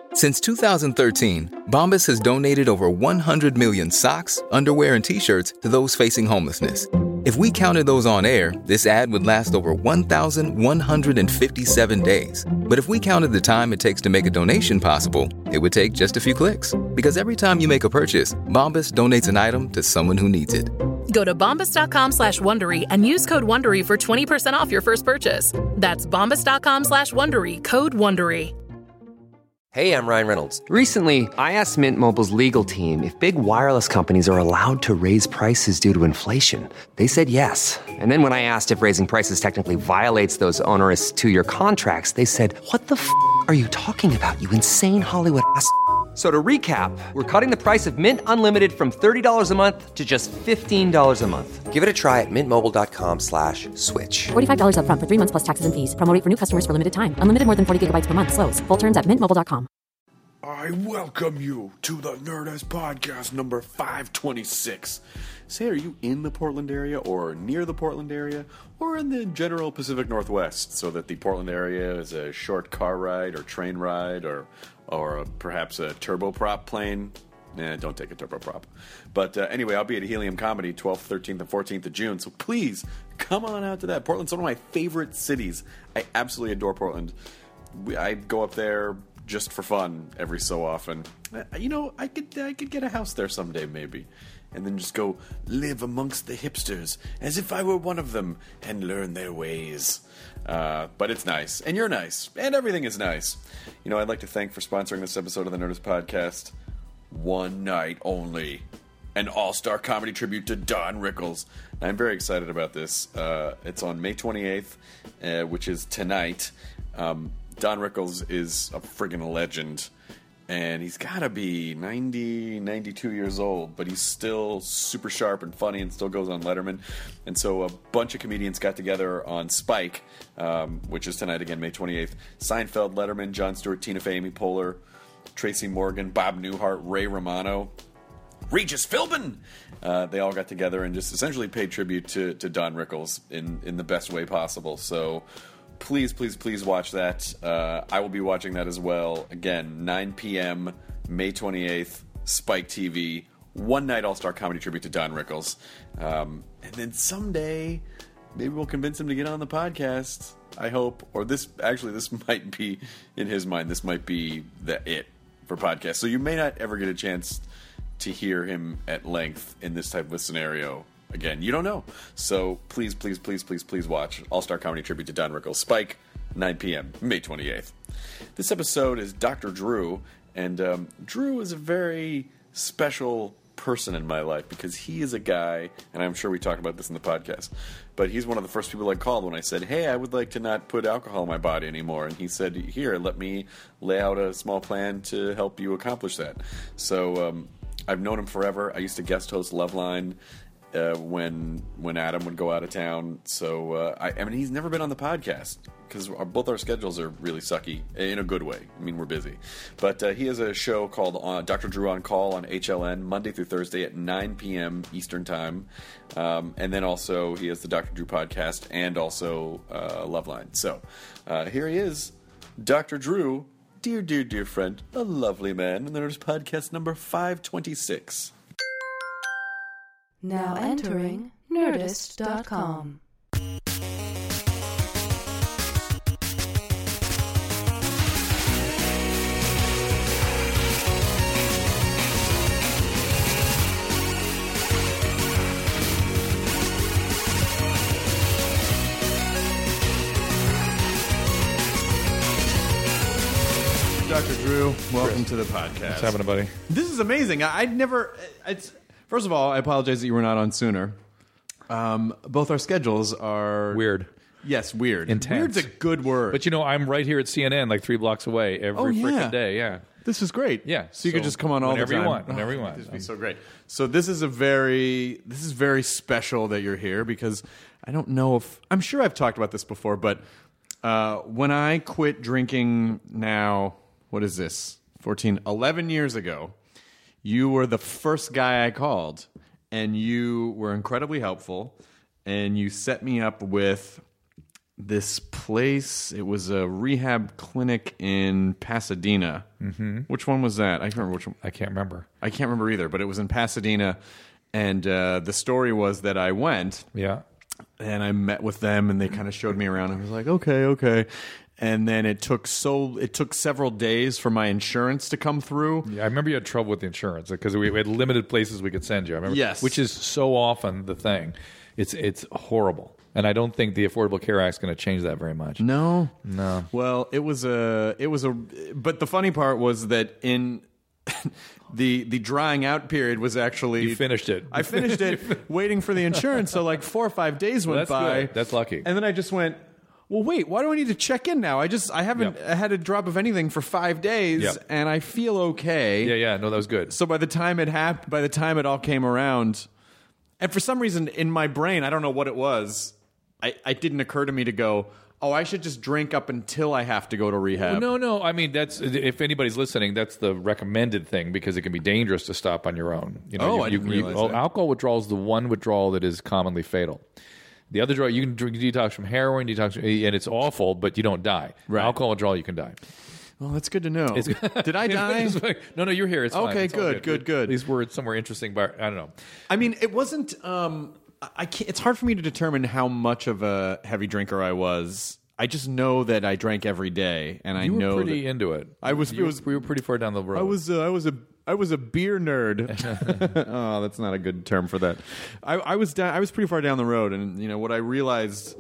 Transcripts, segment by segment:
Since 2013, Bombas has donated over 100 million socks, underwear, and T-shirts to those facing homelessness. If we counted those on air, this ad would last over 1,157 days. But if we counted the time it takes to make a donation possible, it would take just a few clicks. Because every time you make a purchase, Bombas donates an item to someone who needs it. Go to bombas.com/Wondery and use code Wondery for 20% off your first purchase. That's bombas.com/Wondery, code Wondery. Hey, I'm Ryan Reynolds. Recently, I asked Mint Mobile's legal team if big wireless companies are allowed to raise prices due to inflation. They said yes. And then when I asked if raising prices technically violates those onerous two-year contracts, they said, "What the f*** are you talking about, you insane Hollywood ass?" So to recap, we're cutting the price of Mint Unlimited from $30 a month to just $15 a month. Give it a try at mintmobile.com/switch. $45 up front for 3 months plus taxes and fees. Promo rate for new customers for limited time. Unlimited more than 40 gigabytes per month. Slows full terms at mintmobile.com. I welcome you to the Nerdist Podcast number 526. Say, are you in the Portland area or near the Portland area or in the general Pacific Northwest, so that the Portland area is a short car ride or train ride or perhaps a turboprop plane? Don't take a turboprop. But anyway, I'll be at Helium Comedy 12th, 13th, and 14th of June, so please come on out to that. Portland's one of my favorite cities. I absolutely adore Portland. I go up there just for fun every so often. You know, I could get a house there someday, maybe, and then just go live amongst the hipsters as if I were one of them and learn their ways. But it's nice, and you're nice, and everything is nice. You know, I'd like to thank for sponsoring this episode of the Nerdist Podcast, One Night Only, an all-star comedy tribute to Don Rickles. I'm very excited about this. It's on May 28th, which is tonight. Don Rickles is a friggin' legend, and he's got to be 90, 92 years old, but he's still super sharp and funny and still goes on Letterman. And so a bunch of comedians got together on Spike, which is tonight again, May 28th. Seinfeld, Letterman, Jon Stewart, Tina Fey, Amy Poehler, Tracy Morgan, Bob Newhart, Ray Romano, Regis Philbin. They all got together and just essentially paid tribute to Don Rickles in the best way possible. So please, please, please watch that. I will be watching that as well. Again, 9 p.m., May 28th, Spike TV. One night all-star comedy tribute to Don Rickles. And then someday, maybe we'll convince him to get on the podcast. I hope. Or this might be, in his mind, this might be it for podcasts. So you may not ever get a chance to hear him at length in this type of a scenario. Again, you don't know. So please, please, please, please, please watch All-Star Comedy Tribute to Don Rickles. Spike, 9 p.m., May 28th. This episode is Dr. Drew, and Drew is a very special person in my life because he is a guy, and I'm sure we talk about this in the podcast, but he's one of the first people I called when I said, hey, I would like to not put alcohol in my body anymore. And he said, here, let me lay out a small plan to help you accomplish that. So I've known him forever. I used to guest host Loveline when Adam would go out of town. So I mean, he's never been on the podcast because both our schedules are really sucky in a good way. I mean, we're busy, but he has a show called Dr. Drew on Call on HLN Monday through Thursday at 9 p.m. Eastern Time, and then also he has the Dr. Drew podcast and also Loveline. So here he is, Dr. Drew, dear friend, a lovely man, and there's podcast number 526. Now entering Nerdist.com. Dr. Drew, welcome to the podcast. What's happening, buddy? This is amazing. I'd never... First of all, I apologize that you were not on sooner. Both our schedules are... Weird. Yes, weird. Intense. Weird's a good word. But, you know, I'm right here at CNN, like 3 blocks away, every freaking day. Yeah. This is great. Yeah. So you could just come on all the time. Whenever you want. This would be so great. So this is very special that you're here because I don't know if... I'm sure I've talked about this before, but when I quit drinking now... What is this? 11 years ago, you were the first guy I called, and you were incredibly helpful, and you set me up with this place. It was a rehab clinic in Pasadena. Mm-hmm. Which one was that? I can't remember which one. I can't remember. I can't remember either, but it was in Pasadena. And the story was that I went. Yeah. And I met with them, and they kind of showed me around. I was like, okay. And then it took several days for my insurance to come through. Yeah, I remember you had trouble with the insurance because we had limited places we could send you. I remember, yes, which is so often the thing. It's horrible, and I don't think the Affordable Care Act is going to change that very much. No. Well, it was a. But the funny part was that in the drying out period was actually you finished it. I finished it, waiting for the insurance. So like 4 or 5 days went by. Good. That's lucky. And then I just went, well, wait, why do I need to check in now? I haven't had a drop of anything for 5 days, and I feel okay. Yeah, no, that was good. So by the time it all came around, and for some reason in my brain, I don't know what it was, it didn't occur to me to go, oh, I should just drink up until I have to go to rehab. No. I mean, that's if anybody's listening, that's the recommended thing because it can be dangerous to stop on your own. I didn't realize that. Alcohol withdrawal is the one withdrawal that is commonly fatal. The other drug, you can detox from heroin, and it's awful, but you don't die. Right. Alcohol withdrawal, you can die. Well, that's good to know. Did I die? No, you're here. It's fine. Okay, It's all good. At least we're somewhere interesting, but I don't know. I mean, it wasn't. I can't, it's hard for me to determine how much of a heavy drinker I was. I just know that I drank every day, and You I know were pretty that into it. We were pretty far down the road. I was a beer nerd. Oh, that's not a good term for that. I was pretty far down the road, and what I realized,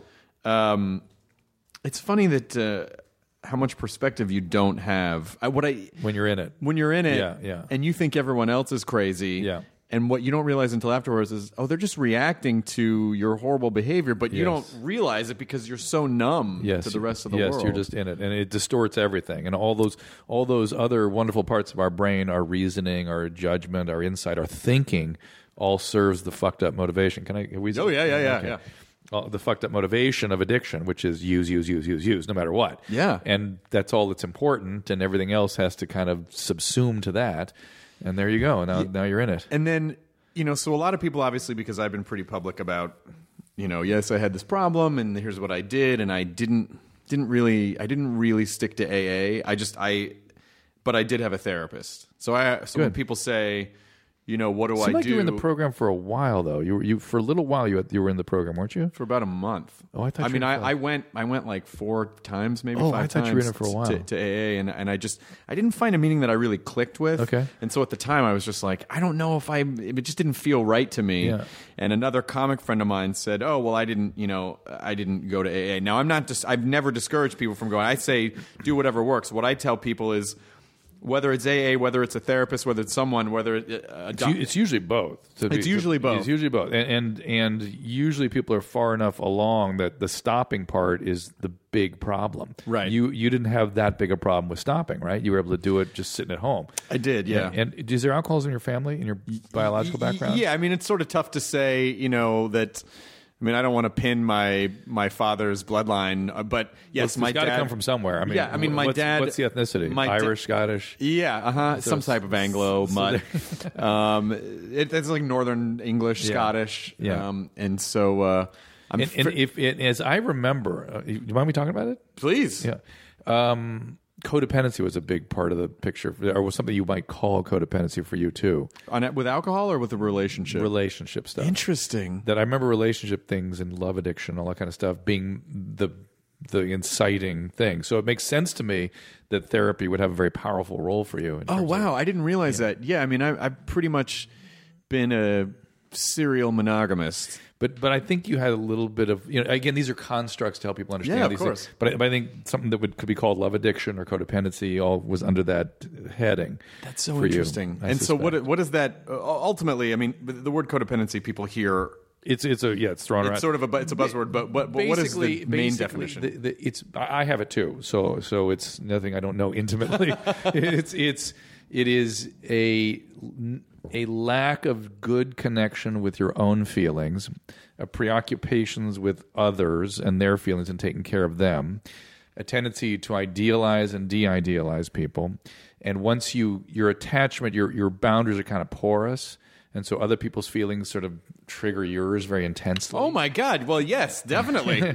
it's funny that how much perspective you don't have. When you're in it. When you're in it, yeah. and you think everyone else is crazy. Yeah. And what you don't realize until afterwards is, they're just reacting to your horrible behavior, but you don't realize it because you're so numb to the rest of the world. Yes, you're just in it, and it distorts everything. And all those other wonderful parts of our brain, our reasoning, our judgment, our insight, our thinking, all serves the fucked up motivation. Can I? Oh yeah. The fucked up motivation of addiction, which is use, no matter what. Yeah. And that's all that's important, and everything else has to kind of subsume to that. And there you go. Now you're in it. And then, so a lot of people, obviously, because I've been pretty public about, yes, I had this problem, and here's what I did, and I didn't really stick to AA. But I did have a therapist. So when people say, what do I do? You were in the program for a while, though. You for a little while you were in the program, weren't you? For about a month. Oh, I thought. I went like 4 times, maybe 5 times. I thought you were in it for a while to AA, and I didn't find a meeting that I really clicked with. Okay. And so at the time, I was just like, I don't know if it just didn't feel right to me. Yeah. And another comic friend of mine said, "Oh, well, I didn't go to AA." Now I've never discouraged people from going. I say do whatever works. What I tell people is, whether it's AA, whether it's a therapist, whether it's someone, whether it's usually both. It's usually both. It's usually both, and usually people are far enough along that the stopping part is the big problem. Right. You didn't have that big a problem with stopping, right? You were able to do it just sitting at home. I did, yeah. And is there alcoholism in your family, in your biological background? Yeah, I mean, it's sort of tough to say, that. I mean, I don't want to pin my father's bloodline, but yes, my dad. It's got to come from somewhere. I mean, yeah, I mean, my dad. What's the ethnicity? Irish, Scottish. Yeah, some type of Anglo mutt. It's like Northern English, Scottish. Yeah, and so as I remember, do you mind me talking about it? Please. Yeah. Codependency was a big part of the picture, or was something you might call codependency for you too. With alcohol or with the relationship? Relationship stuff. Interesting. That I remember relationship things and love addiction, all that kind of stuff, being the inciting thing. So it makes sense to me that therapy would have a very powerful role for you. Oh wow, I didn't realize that. Yeah, I mean, I've pretty much been a serial monogamist. But I think you had a little bit of, again, these are constructs to help people understand these things. But I think something that could be called love addiction or codependency all was under that heading. That's so interesting. And so what is that ultimately? I mean, the word codependency, people hear. It's thrown around. It's sort of it's a buzzword, but what is the main definition? I have it too. So it's nothing I don't know intimately. It is a lack of good connection with your own feelings, preoccupations with others and their feelings and taking care of them, a tendency to idealize and de-idealize people, and once your attachment, your boundaries are kind of porous, And so other people's feelings sort of trigger yours very intensely. Oh my God! Well, yes, definitely.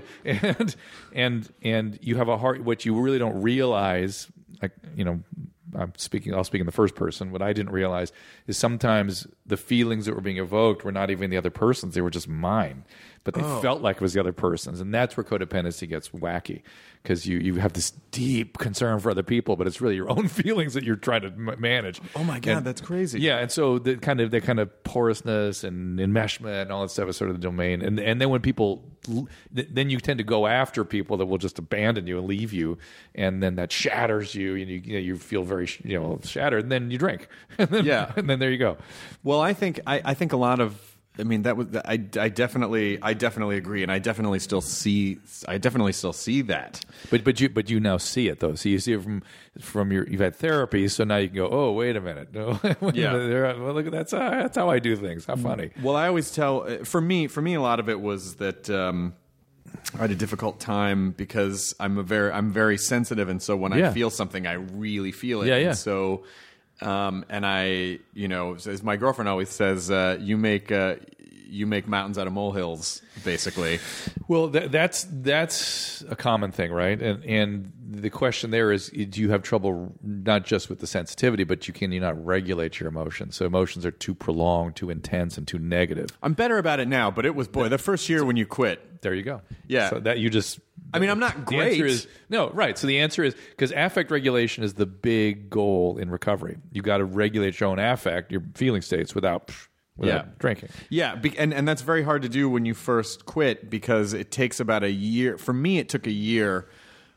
and you have a heart. What you really don't realize, like I'll speak in the first person. What I didn't realize is sometimes the feelings that were being evoked were not even the other person's; they were just mine. But they felt like it was the other person's, and that's where codependency gets wacky, because you have this deep concern for other people, but it's really your own feelings that you're trying to manage. Oh my God, And- that's crazy. Yeah, and so the kind of porousness and enmeshment and all that stuff is sort of the domain. And then when people, then you tend to go after people that will just abandon you and leave you, and then that shatters you, and you feel very shattered, and then you drink, and then, and then there you go. Well, I think a lot of. I mean, that was. I definitely agree, and I definitely still see that. But you now see it though. So you see it from you've had therapy, so now you can go, oh, wait a minute, no, well, look, that's how I do things. How funny. Well, I always tell for me a lot of it was that I had a difficult time because I'm very sensitive, and so when I feel something, I really feel it. Yeah, yeah. And so. And I, as my girlfriend always says, you make mountains out of molehills, basically. Well, that's a common thing, right? And the question there is, do you have trouble not just with the sensitivity, but can you not regulate your emotions? So emotions are too prolonged, too intense, and too negative. I'm better about it now, but it was the first year when you quit. There you go. Yeah. So that you just. I mean, I'm not great. The answer is no, right? So the answer is because affect regulation is the big goal in recovery. You got to regulate your own affect, your feeling states, without drinking. Yeah, and that's very hard to do when you first quit because it takes about a year. For me, it took a year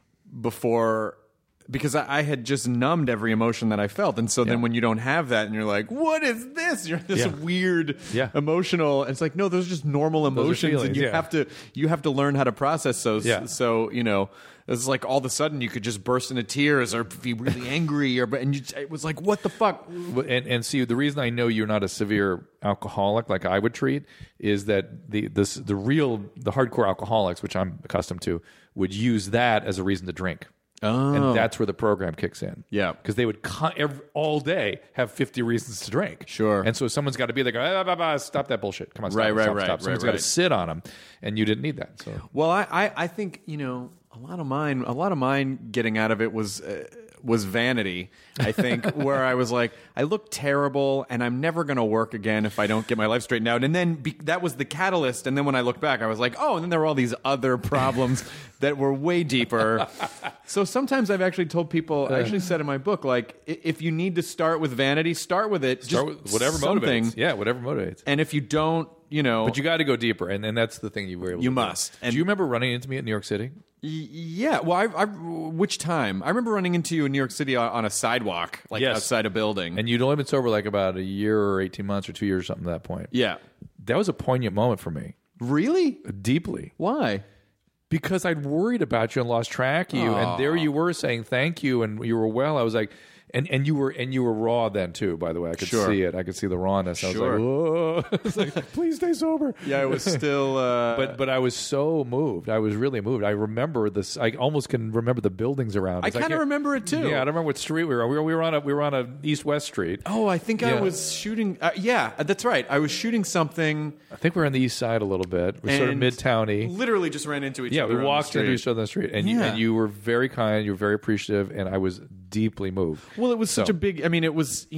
before. Because I had just numbed every emotion that I felt. And so then when you don't have that and you're like, what is this? You're this weird emotional. And it's like, no, those are just normal emotions. Feelings, and you have to learn how to process those. Yeah. So, it's like all of a sudden you could just burst into tears or be really angry. It was like, what the fuck? And see, the reason I know you're not a severe alcoholic like I would treat is that the hardcore alcoholics, which I'm accustomed to, would use that as a reason to drink. Oh. And that's where the program kicks in. Yeah. Because they would all day have 50 reasons to drink. Sure. And so someone's got to be like, stop that bullshit. Come on, stop. Right. Someone's got to sit on them. And you didn't need that. So. Well, I think, a lot of mine getting out of it was vanity, I think, where I was like, I look terrible and I'm never going to work again if I don't get my life straightened out. And then that was the catalyst. And then when I look back, I was like, oh, and then there were all these other problems that were way deeper. So sometimes I've actually told people, I actually said in my book, like, if you need to start with vanity, start with it. Start with whatever something. motivates. Yeah, whatever motivates. And if you don't, But you got to go deeper. And that's the thing you were able to do. must. And do you remember running into me in New York City? Yeah, well, which time? I remember running into you in New York City on a sidewalk, outside a building. And you'd only been sober like about a year or 18 months or 2 years or something at that point. Yeah. That was a poignant moment for me. Really? Deeply. Why? Because I'd worried about you and lost track of you. Aww. And there you were saying thank you and you were well. I was like... And you were raw then too, by the way. I could see it. I could see the rawness. I was like, whoa. I was like, please stay sober. Yeah, it was still But I was so moved. I was really moved. I remember this. I almost can remember the buildings around. I kind of remember it too. Yeah, I don't remember what street we were on. We were on a east-west street. Oh, I think I was shooting that's right. I was shooting something. I think we were on the east side a little bit. We're sort of midtowny. Literally just ran into each other. Yeah, we walked into each other on the street. And you were very kind, you were very appreciative, and I was deeply moved. Well, it was such a big. I mean, it was.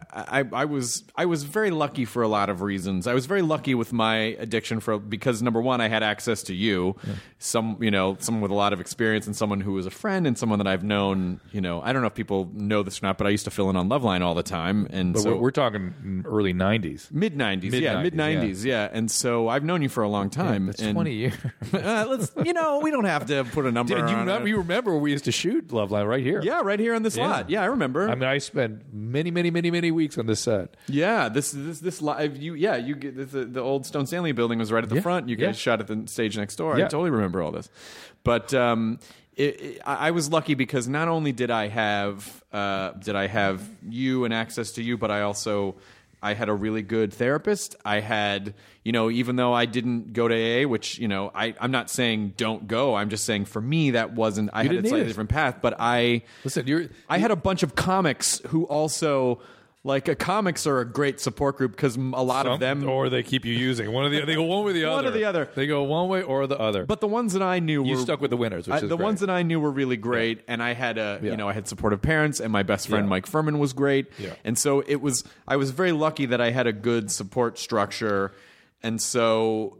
I was very lucky for a lot of reasons. I was very lucky with my addiction because number one, I had access to you, someone with a lot of experience, and someone who was a friend, and someone that I've known. I don't know if people know this or not, but I used to fill in on Loveline all the time, and but so we're talking early '90s, mid '90s, yeah. And so I've known you for a long time. It's 20 years. Let's. We don't have to put a number. You remember we used to shoot Loveline right here? Yeah, right here on this lot. Yeah, I remember. I mean, I spent many weeks on this set. Yeah, this live. You get the old Stone Stanley building was right at the front. You guys shot at the stage next door. I totally remember all this. But I was lucky because not only did I have you and access to you, but I had a really good therapist. I had, even though I didn't go to AA, which, I'm not saying don't go. I'm just saying for me, that wasn't, I had a slightly different path, but I had a bunch of comics who also comics are a great support group because a lot of them, or they keep you using one of the. They go one way or the other. One or the other. They go one way or the other. But the ones that I knew, you were stuck with the winners. Which is the great. ones that I knew were really great, and I had I had supportive parents, and my best friend Mike Furman was great, and so I was very lucky that I had a good support structure. And so,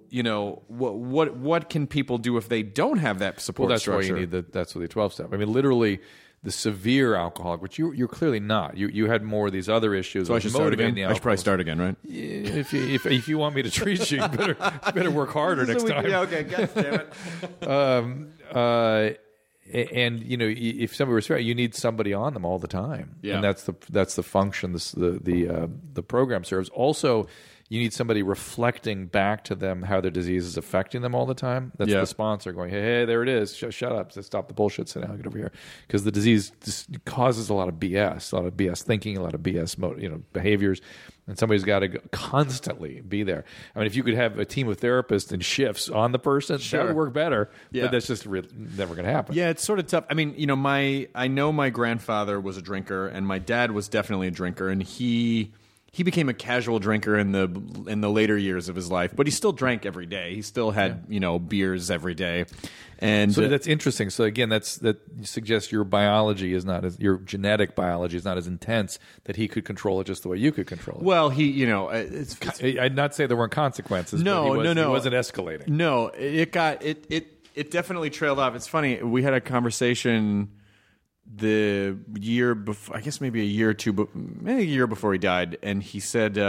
what can people do if they don't have that support that's structure? why you need that's what the 12-step. I mean, literally, the severe alcoholic, which you're clearly not. You had more of these other issues. So I should start again. I should probably start again, right? If you want me to treat you, you better work harder next time. Yeah, okay. God damn it. And if somebody was fair, you need somebody on them all the time. Yeah. And that's the function the program serves. Also, you need somebody reflecting back to them how their disease is affecting them all the time. That's the sponsor going, hey, there it is. Shut up. Stop the bullshit. Sit down. Get over here. Because the disease just causes a lot of BS thinking, a lot of BS behaviors. And somebody's got to constantly be there. I mean, if you could have a team of therapists and shifts on the person, that would work better. Yeah. But that's just never going to happen. Yeah, it's sort of tough. I mean, I know my grandfather was a drinker, and my dad was definitely a drinker, and he became a casual drinker in the later years of his life, but he still drank every day. He still had beers every day, and so that's interesting. So again, that suggests your biology is not as your genetic biology is not as intense that he could control it just the way you could control it. Well, I'd not say there weren't consequences. No, but no, he wasn't escalating. No, it definitely trailed off. It's funny. We had a conversation the year before, I guess maybe a year or two, but maybe a year before he died, and he said,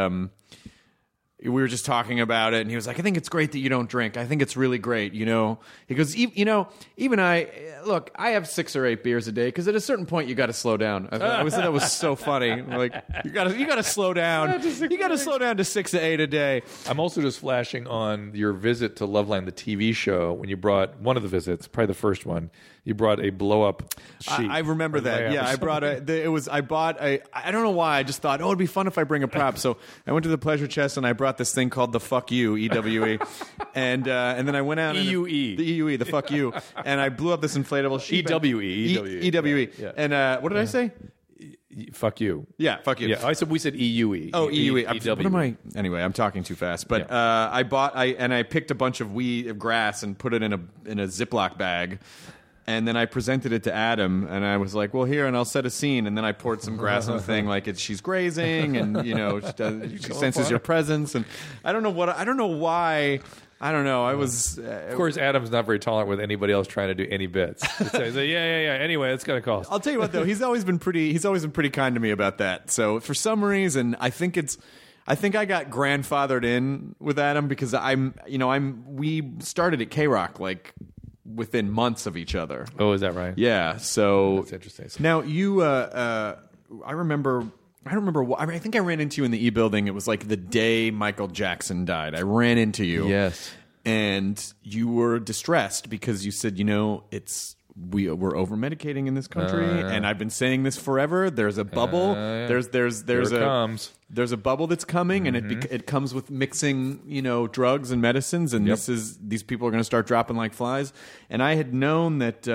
we were just talking about it, and he was like, I think it's great that you don't drink. I think it's really great, He goes, even I have 6 or 8 beers a day, because at a certain point you got to slow down. I was that was so funny. Like, you got to slow down. You got to slow down to 6 to 8 a day. I'm also just flashing on your visit to Loveline, the TV show, when you brought one of the visits, probably the first one. You brought a blow-up sheet. I remember that. Yeah, I brought I don't know why. I just thought, it'd be fun if I bring a prop. So I went to the pleasure chest and I brought this thing called the Fuck You, EWE, and then I went out EUE, the EUE, the Fuck You, and I blew up this inflatable sheet. EWE. Yeah. And what did I say? Fuck you. Yeah, fuck you. Yeah, we said EUE. Oh, EUE. What am I? Anyway, I'm talking too fast. But I picked a bunch of grass and put it in a Ziploc bag. And then I presented it to Adam, and I was like, well, here, and I'll set a scene. And then I poured some grass on the thing, like she's grazing, and, she senses your presence. And I don't know why. I don't know. I was... of course, Adam's not very tolerant with anybody else trying to do any bits. He's like, yeah. Anyway, it's going to cost. I'll tell you what, though. He's always been pretty kind to me about that. So for some reason, I think I got grandfathered in with Adam because we started at K-Rock, like, within months of each other. Oh, is that right? Yeah. So that's interesting. Now you, I don't remember. I think I ran into you in the E building. It was like the day Michael Jackson died. I ran into you. Yes. And you were distressed because you said, we're over medicating in this country, and I've been saying this forever. There's a bubble. There's a bubble that's coming, and it comes with mixing, drugs and medicines, and these people are going to start dropping like flies. And I had known that.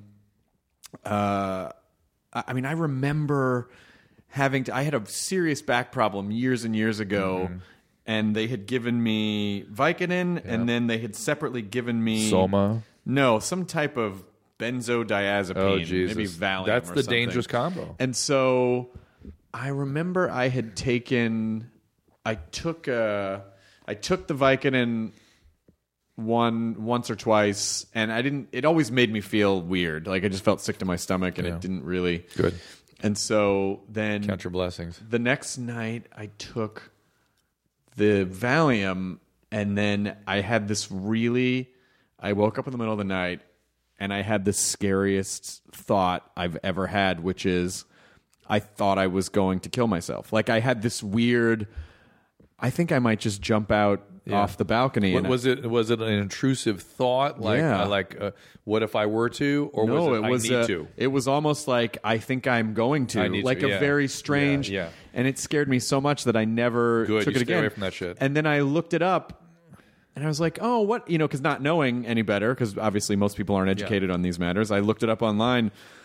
I remember I had a serious back problem years and years ago. And they had given me Vicodin, and then they had separately given me Soma. No, some type of benzodiazepine. Oh, Jesus. Maybe Valium. That's or the something. dangerous combo. And so I remember I had taken. I took the Vicodin once or twice, and I didn't. It always made me feel weird. Like I just felt sick to my stomach, and it didn't really good. And so then count your blessings. The next night, I took the Valium, and then I had this I woke up in the middle of the night, and I had the scariest thought I've ever had, which is I thought I was going to kill myself. Like I had this weird, I think I might just jump out off the balcony. Was it an intrusive thought? What if I were to? Or no, was it I need to? It was almost like I think I'm going to. A very strange. Yeah. And it scared me so much that I never took it again. Stay away from that shit. And then I looked it up. And I was like, oh, what? Because not knowing any better, because obviously most people aren't educated on these matters. I looked it up online,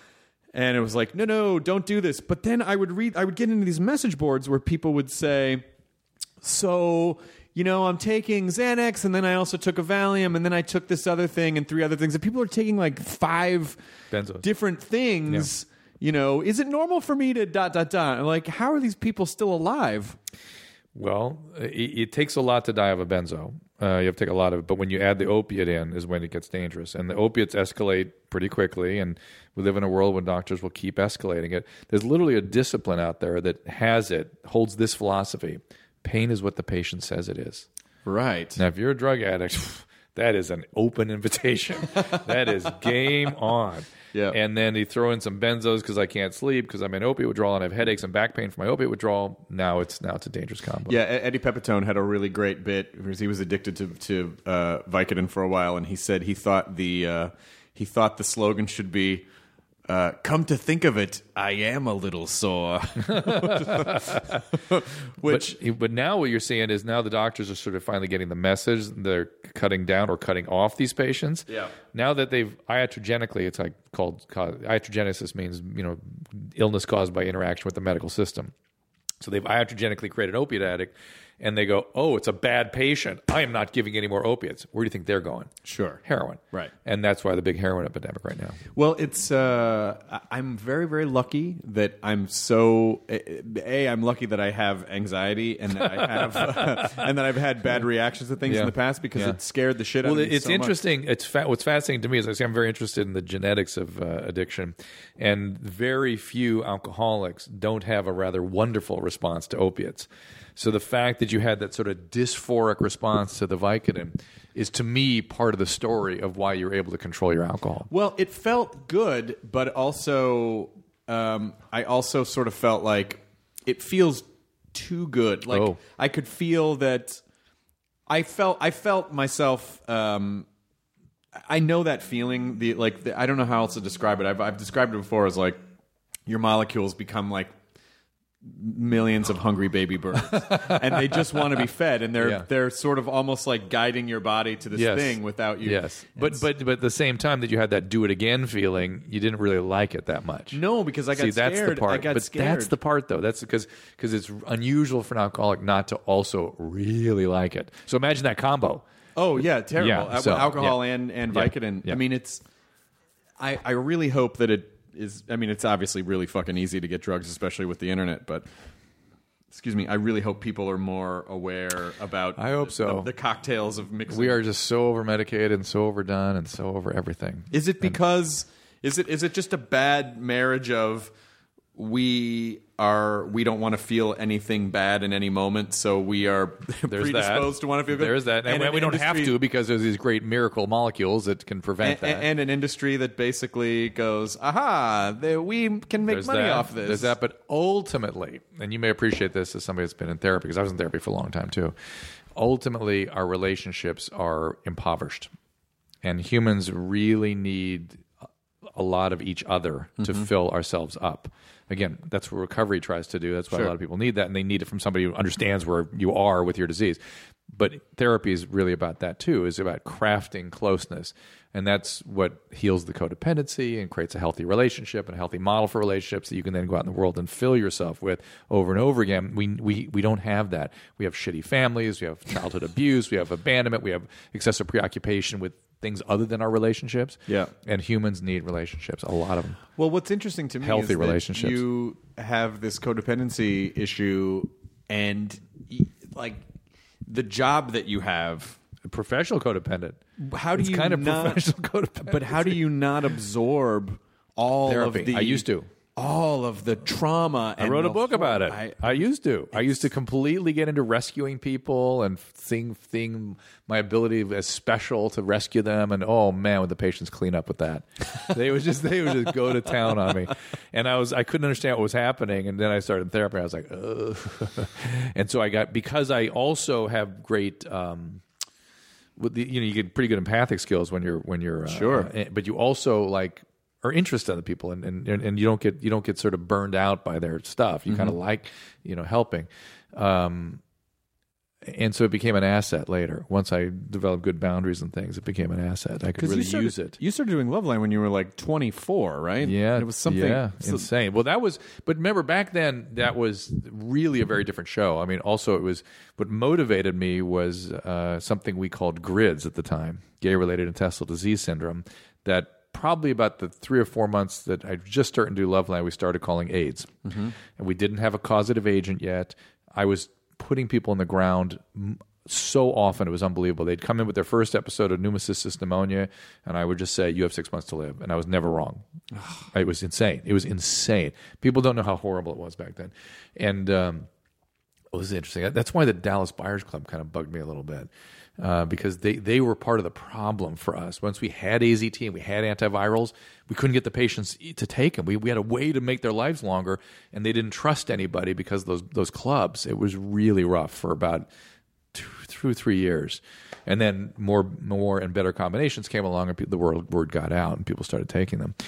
And it was like, no, don't do this. But then I would get into these message boards where people would say, so, I'm taking Xanax, and then I also took a Valium, and then I took this other thing and 3 other things. And people are taking like 5 Benzos. different things. Yeah. Is it normal for me to ... And like, how are these people still alive? Well, it takes a lot to die of a benzo. You have to take a lot of it. But when you add the opiate in is when it gets dangerous. And the opiates escalate pretty quickly. And we live in a world when doctors will keep escalating it. There's literally a discipline out there that holds this philosophy. Pain is what the patient says it is. Right. Now, if you're a drug addict, that is an open invitation. That is game on. Yeah. And then you throw in some benzos because I can't sleep because I'm in opiate withdrawal and I have headaches and back pain from my opiate withdrawal. Now it's a dangerous combo. Yeah, Eddie Pepitone had a really great bit because he was addicted to Vicodin for a while, and he said he thought the slogan should be, come to think of it, I am a little sore. But now what you're seeing is now the doctors are sort of finally getting the message. They're cutting down or cutting off these patients. Yeah. Now that they've iatrogenically, it's like called iatrogenesis means illness caused by interaction with the medical system. So they've iatrogenically created an opiate addict, and they go, oh, it's a bad patient. I am not giving any more opiates. Where do you think they're going? Sure. Heroin. Right. And that's why the big heroin epidemic right now. Well, it's I'm very, very lucky that I'm so I'm lucky that I have anxiety and that I have and that I've had bad reactions to things in the past because it scared the shit out of me. Well, it's interesting. What's fascinating to me is I say I'm very interested in the genetics of addiction, and very few alcoholics don't have a rather wonderful response to opiates. So the fact that you had that sort of dysphoric response to the Vicodin is, to me, part of the story of why you're able to control your alcohol. Well, it felt good, but also I also sort of felt like it feels too good. Like I could feel that I felt myself. I know that feeling. I don't know how else to describe it. I've described it before as like your molecules become like millions of hungry baby birds, and they just want to be fed, and they're sort of almost like guiding your body to this thing without you. Yes, but at the same time that you had that do it again feeling, you didn't really like it that much. No, because I got scared. That's the part. But scared. That's the part, though. That's because it's unusual for an alcoholic not to also really like it. So imagine that combo. Oh yeah, terrible. Yeah, so, alcohol and Vicodin. Yeah. I mean, I really hope that it is. I mean, it's obviously really fucking easy to get drugs, especially with the internet. But excuse me, I really hope people are more aware about. I hope so. The cocktails of mixing. We are just so over medicated and so overdone and so over everything. Is it because is it just a bad marriage of we don't want to feel anything bad in any moment, so we are predisposed to want to feel good. There's that, and we don't have to because there's these great miracle molecules that can prevent that. And an industry that basically goes, aha, we can make money off this. There's that, but ultimately, and you may appreciate this as somebody that's been in therapy, because I was in therapy for a long time too. Ultimately, our relationships are impoverished, and humans really need a lot of each other to fill ourselves up. Again, that's what recovery tries to do. That's why a lot of people need that, and they need it from somebody who understands where you are with your disease. But therapy is really about that too. It's about crafting closeness, and that's what heals the codependency and creates a healthy relationship and a healthy model for relationships that you can then go out in the world and fill yourself with over and over again. We don't have that. We have shitty families. We have childhood abuse. We have abandonment. We have excessive preoccupation with things other than our relationships. Yeah. And humans need relationships, a lot of them. Well, what's interesting to me Healthy is relationships. that you have this codependency issue, and like the job that you have, Professional codependent. how do It's you kind of not, professional codependent. But how do you not absorb all Therapy. of the? I used to. All of the trauma. I wrote a book about it. I used to. I used to completely get into rescuing people and seeing my ability as special to rescue them. And oh man, would the patients clean up with that? They would just go to town on me. And I couldn't understand what was happening. And then I started therapy. I was like, ugh. And so because I also have great. You get pretty good empathic skills when you're sure, but you also are interested in the people, and you don't get sort of burned out by their stuff. You kind of like helping. And so it became an asset later. Once I developed good boundaries and things, it became an asset. I could really use it. You started doing Loveline when you were like 24, right? Yeah. And it was something insane. Well, but remember back then, that was really a very different show. I mean, also it was, what motivated me was something we called GRIDS at the time, gay-related intestinal disease syndrome, that probably about the 3 or 4 months that I just started to do Loveline, we started calling AIDS. Mm-hmm. And we didn't have a causative agent yet. I was putting people in the ground so often, it was unbelievable. They'd come in with their first episode of pneumocystis pneumonia, and I would just say, you have 6 months to live. And I was never wrong. It was insane. It was insane. People don't know how horrible it was back then. And it was interesting. That's why the Dallas Buyers Club kind of bugged me a little bit, because they were part of the problem for us. Once we had AZT and we had antivirals, we couldn't get the patients to take them. We had a way to make their lives longer, and they didn't trust anybody because of those clubs. It was really rough for about 2 or 3 years. And then more and better combinations came along, and the word got out, and people started taking them.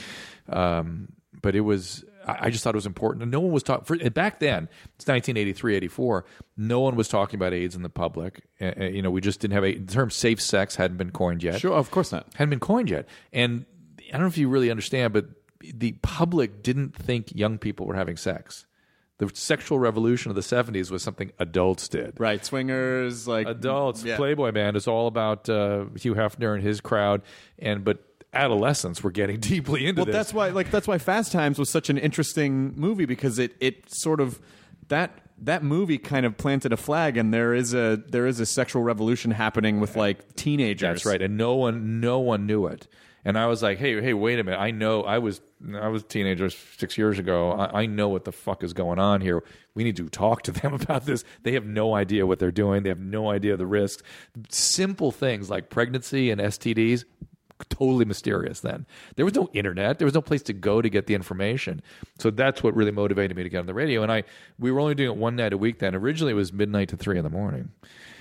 But it was... I just thought it was important. And no one was talking... Back then, it's 1983, 84, no one was talking about AIDS in the public. We just didn't have... The term safe sex hadn't been coined yet. Sure, of course not. Hadn't been coined yet. And I don't know if you really understand, but the public didn't think young people were having sex. The sexual revolution of the 70s was something adults did. Right, swingers, like... Adults, yeah. Playboy Band is all about Hugh Hefner and his crowd, but adolescents were getting deeply into this. That's why Fast Times was such an interesting movie, because it sort of... That movie kind of planted a flag, and there is a sexual revolution happening with like teenagers. That's right, and no one knew it. And I was like, hey, wait a minute. I know I was a teenager 6 years ago. I know what the fuck is going on here. We need to talk to them about this. They have no idea what they're doing. They have no idea the risks. Simple things like pregnancy and STDs, totally mysterious then. There was no internet. There was no place to go to get the information. So that's what really motivated me to get on the radio. And we were only doing it one night a week then. Originally it was midnight to 3 a.m.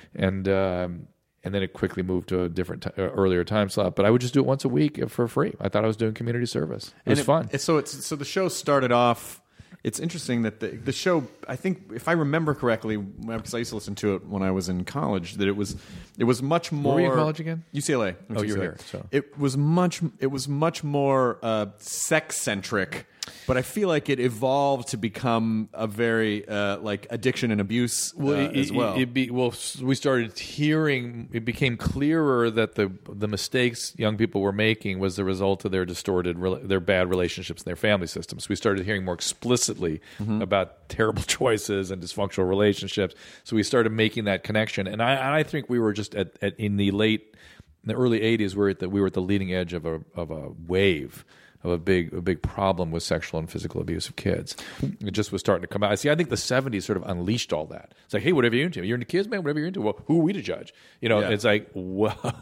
And then it quickly moved to a different, earlier time slot. But I would just do it once a week for free. I thought I was doing community service. It was fun. So the show started off. It's interesting that the show, I think, if I remember correctly, because I used to listen to it when I was in college, that it was much more. Were you in college again? UCLA. Oh, you were here. So. It was much more sex centric. But I feel like it evolved to become a very like addiction and abuse as well. We started hearing. It became clearer that the mistakes young people were making was the result of their their bad relationships in their family systems. We started hearing more explicitly about terrible choices and dysfunctional relationships. So we started making that connection. And I think we were just in the early 80s. We were at the leading edge of a wave of a big problem with sexual and physical abuse of kids. It just was starting to come out. See, I think the 70s sort of unleashed all that. It's like, hey, whatever you're into. You're into kids, man, whatever you're into. Well, who are we to judge? It's like, well,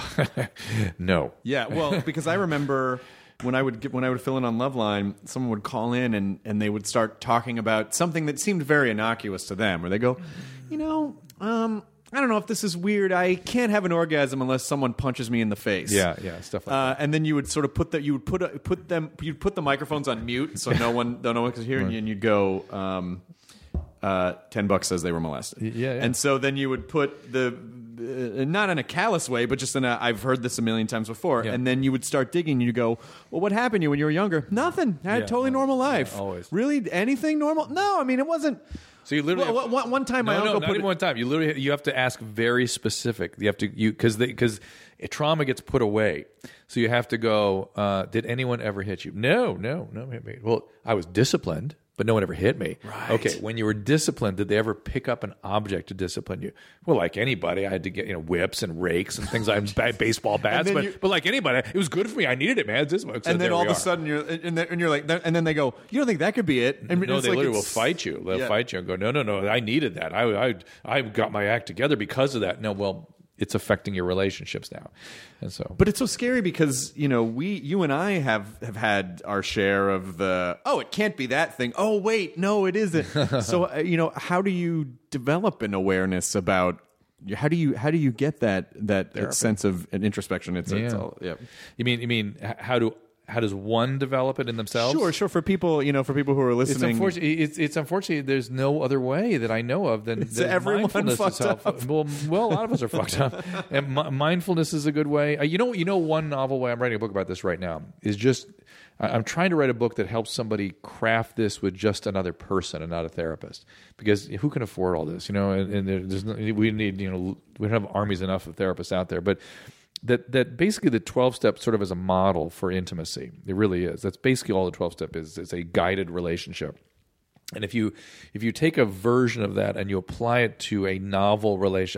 no. Yeah, well, because I remember when I would fill in on Loveline, someone would call in and they would start talking about something that seemed very innocuous to them, where they go, I don't know if this is weird. I can't have an orgasm unless someone punches me in the face. Yeah, stuff like that. And then you would sort of put the microphones on mute so no one could hear, and you'd go, $10 says they were molested. Yeah. And so then you would put not in a callous way, but just in I've heard this a million times before. Yeah. And then you would start digging, and you go, well, what happened to you when you were younger? Nothing. I had a totally normal life. Yeah, always. Really? Anything normal? No, I mean, it wasn't. So you literally one time my uncle not even one time. You have to ask very specific. You have to because trauma gets put away. So you have to go. Did anyone ever hit you? No. Well, I was disciplined, but no one ever hit me. Right. Okay. When you were disciplined, did they ever pick up an object to discipline you? Well, like anybody, I had to get whips and rakes and things like baseball bats. But like anybody, it was good for me. I needed it, man. So and then all of a sudden you're like, and then they go, you don't think that could be it? And no, they literally will fight you. They'll fight you and go, no. I needed that. I got my act together because of that. No, well, it's affecting your relationships now, and so. But it's so scary because you and I have had our share of the it can't be that thing. Oh wait, no, it isn't. So how do you develop an awareness about? How do you get that sense of an introspection? It's all. Yeah. You mean how does one develop it in themselves? Sure. For people, for people who are listening, it's unfortunately there's no other way that I know of than everyone mindfulness fucked is helpful. up. Well, a lot of us are fucked up, and mindfulness is a good way. One novel way I'm writing a book about this right now is just I'm trying to write a book that helps somebody craft this with just another person and not a therapist, because who can afford all this? And we need we don't have armies enough of therapists out there, but. That basically the 12-step sort of as a model for intimacy. It really is. That's basically all the 12-step is. It's a guided relationship. And if you take a version of that and you apply it to a novel relation,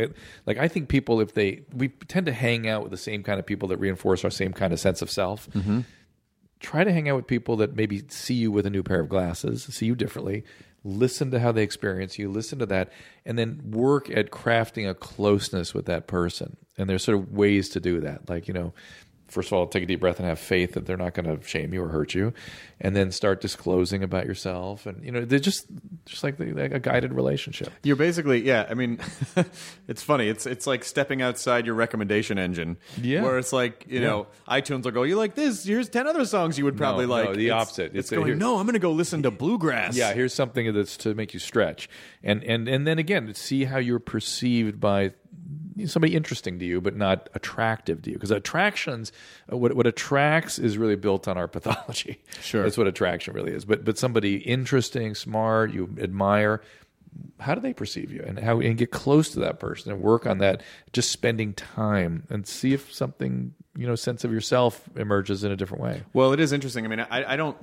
I think people, we tend to hang out with the same kind of people that reinforce our same kind of sense of self. Mm-hmm. Try to hang out with people that maybe see you with a new pair of glasses, see you differently. Listen to how they experience you, listen to that, and then work at crafting a closeness with that person. And there's sort of ways to do that. Like, first of all, take a deep breath and have faith that they're not going to shame you or hurt you. And then start disclosing about yourself. And, they're just like a guided relationship. You're basically, I mean, it's funny. It's like stepping outside your recommendation engine. Yeah. Where it's like, iTunes will go, you like this? Here's 10 other songs you would probably like. No, the opposite. It's going, no, I'm going to go listen to bluegrass. Yeah, here's something that's to make you stretch. And then again, see how you're perceived by somebody interesting to you but not attractive to you, because attractions what attracts is really built on our pathology. Sure, that's what attraction really is. But somebody interesting, smart, you admire, how do they perceive you, and get close to that person and work on that, just spending time and see if something sense of yourself emerges in a different way. Well, it is interesting. I mean, I don't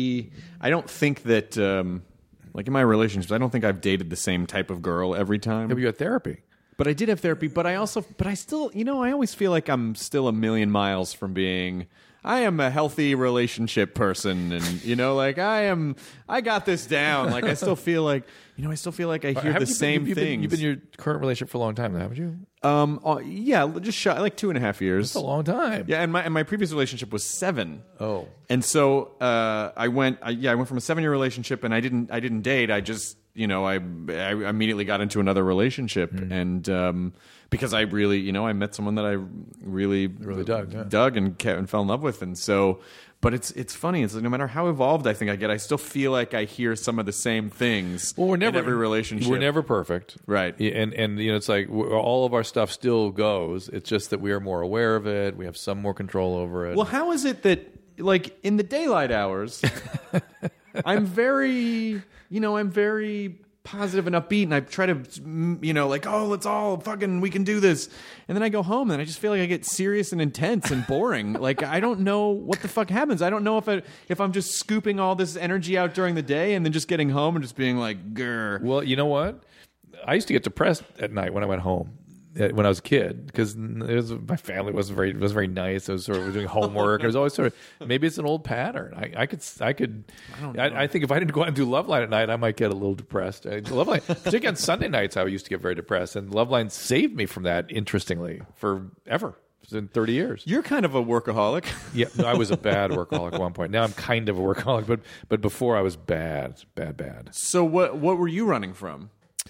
think that like in my relationships, I don't think I've dated the same type of girl every time. Have you had therapy? But I did have therapy, but I still, I always feel like I'm still a million miles from being, I am a healthy relationship person, and, I got this down. Like, I still feel like, I hear the same things. You've been in your current relationship for a long time now, haven't you? Yeah, just shy, like 2.5 years. That's a long time. Yeah, and my previous relationship was 7. Oh. And so, I went from a 7-year relationship, and I didn't date. I just, I immediately got into another relationship, and because I really, I met someone that I really dug and fell in love with, and so. But it's funny. It's like no matter how evolved I think I get, I still feel like I hear some of the same things. Well, we're never in every relationship. We're never perfect, right? And it's like all of our stuff still goes. It's just that we are more aware of it. We have some more control over it. Well, how is it that like in the daylight hours, I'm very positive and upbeat, and I try to, like, oh, let's all fucking, we can do this. And then I go home, and I just feel like I get serious and intense and boring. Like, I don't know what the fuck happens. I don't know if I'm just scooping all this energy out during the day and then just getting home and just being like, grr. Well, you know what? I used to get depressed at night when I went home. When I was a kid, because my family wasn't very nice. I was sort of doing homework. I was always sort of, maybe it's an old pattern. I think if I didn't go out and do Loveline at night, I might get a little depressed. Loveline, particularly on Sunday nights, I used to get very depressed, and Loveline saved me from that. Interestingly, forever. In 30 years. You're kind of a workaholic. Yeah, I was a bad workaholic at one point. Now I'm kind of a workaholic, but before I was bad. So what were you running from?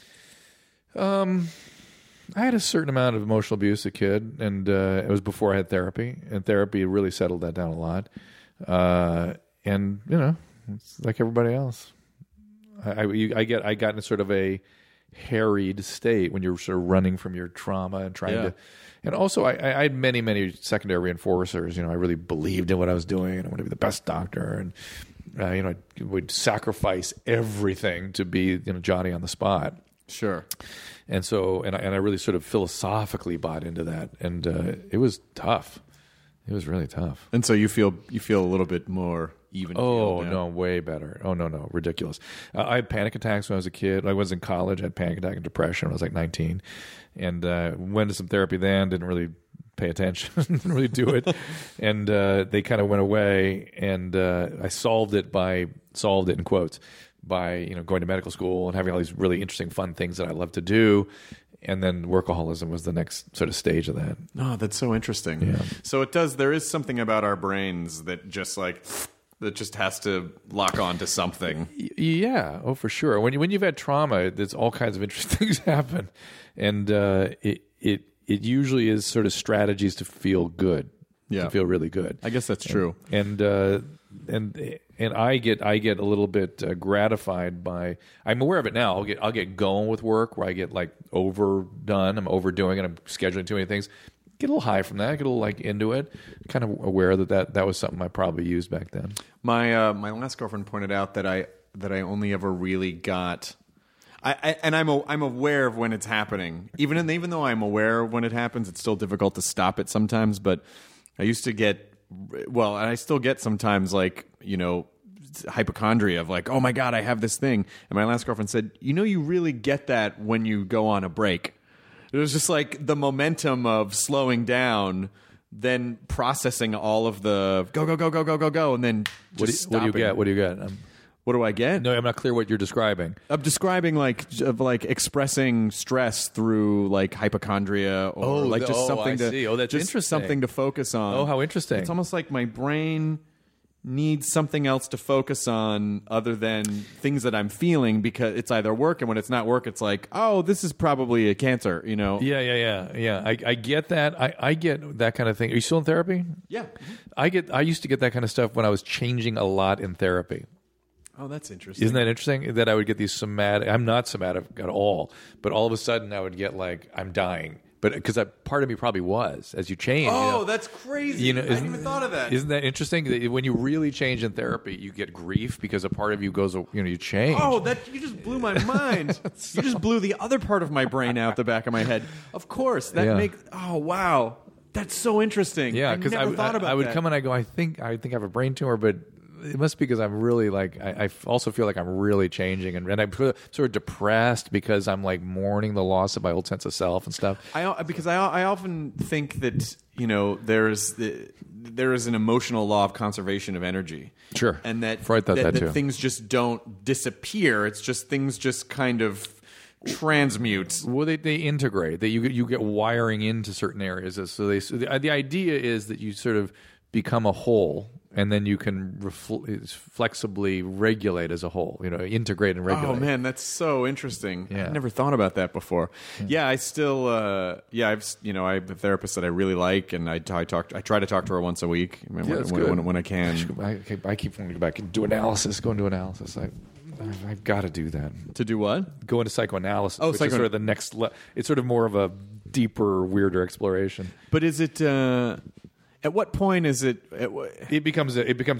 I had a certain amount of emotional abuse as a kid, and it was before I had therapy, and therapy really settled that down a lot. And it's like everybody else. I got in sort of a harried state when you're sort of running from your trauma and trying to. And also, I had many secondary reinforcers. I really believed in what I was doing, and I wanted to be the best doctor, and I would sacrifice everything to be Johnny on the spot. Sure. And so, and I really sort of philosophically bought into that, and it was tough. It was really tough. And so you feel a little bit more even. Oh no, way better. Oh no, ridiculous. I had panic attacks when I was a kid. I was in college. I had panic attack and depression when I was like 19, and went to some therapy then. Didn't really pay attention. Didn't really do it, and they kind of went away. And I solved it in quotes. By going to medical school and having all these really interesting, fun things that I love to do, and then workaholism was the next sort of stage of that. Oh, that's so interesting. Yeah. So there is something about our brains that just has to lock on to something. Yeah, oh for sure. When you've had trauma, there's all kinds of interesting things happen, and it usually is sort of strategies to feel good. to feel really good. I guess that's true. And I get a little bit gratified by. I'm aware of it now. I'll get going with work where I get like overdone. I'm overdoing it. I'm scheduling too many things. Get a little high from that. Get a little like into it. Kind of aware that was something I probably used back then. My last girlfriend pointed out that I only ever really got. I'm aware of when it's happening. Even though I'm aware of when it happens, it's still difficult to stop it sometimes. But I used to get, and I still get sometimes, like, hypochondria of like, oh my God, I have this thing. And my last girlfriend said, you really get that when you go on a break. It was just like the momentum of slowing down, then processing all of the go, and then just stopping. What do you get? What do I get? No, I'm not clear what you're describing. I'm describing like expressing stress through like hypochondria or something that's interesting. Something to focus on. Oh, how interesting. It's almost like my brain needs something else to focus on other than things that I'm feeling, because it's either work, and when it's not work, it's like, oh, this is probably a cancer, Yeah. I get that. I get that kind of thing. Are you still in therapy? Yeah. I used to get that kind of stuff when I was changing a lot in therapy. Oh, that's interesting. Isn't that interesting? That I would get these somatic. I'm not somatic at all, but all of a sudden I would get like, I'm dying. But because part of me probably was, as you change. Oh, that's crazy. I hadn't even thought of that. Isn't that interesting? That when you really change in therapy, you get grief because a part of you goes, you change. Oh, you just blew my mind. You just blew the other part of my brain out the back of my head. Of course. Oh, wow. That's so interesting. Yeah, because I would come and I go, I think I have a brain tumor, but it must be because I'm really like, I also feel like I'm really changing, and I'm sort of depressed because I'm like mourning the loss of my old sense of self and stuff. Because I often think that there is an emotional law of conservation of energy. Sure, and that Freud thought that too. Things just don't disappear. It's just things just kind of transmute. Well, they integrate. That you get wiring into certain areas. So the idea is that you sort of become a whole. And then you can flexibly regulate as a whole, integrate and regulate. Oh man, that's so interesting. Yeah. I've never thought about that before. Yeah, I still, I have a therapist that I really like, and I try to talk to her once a week when I can. I keep wanting to go back and do analysis. Go into analysis. I've got to do that. To do what? Go into psychoanalysis. Oh, which is sort of the next. It's sort of more of a deeper, weirder exploration. But is it? At what point is it? It becomes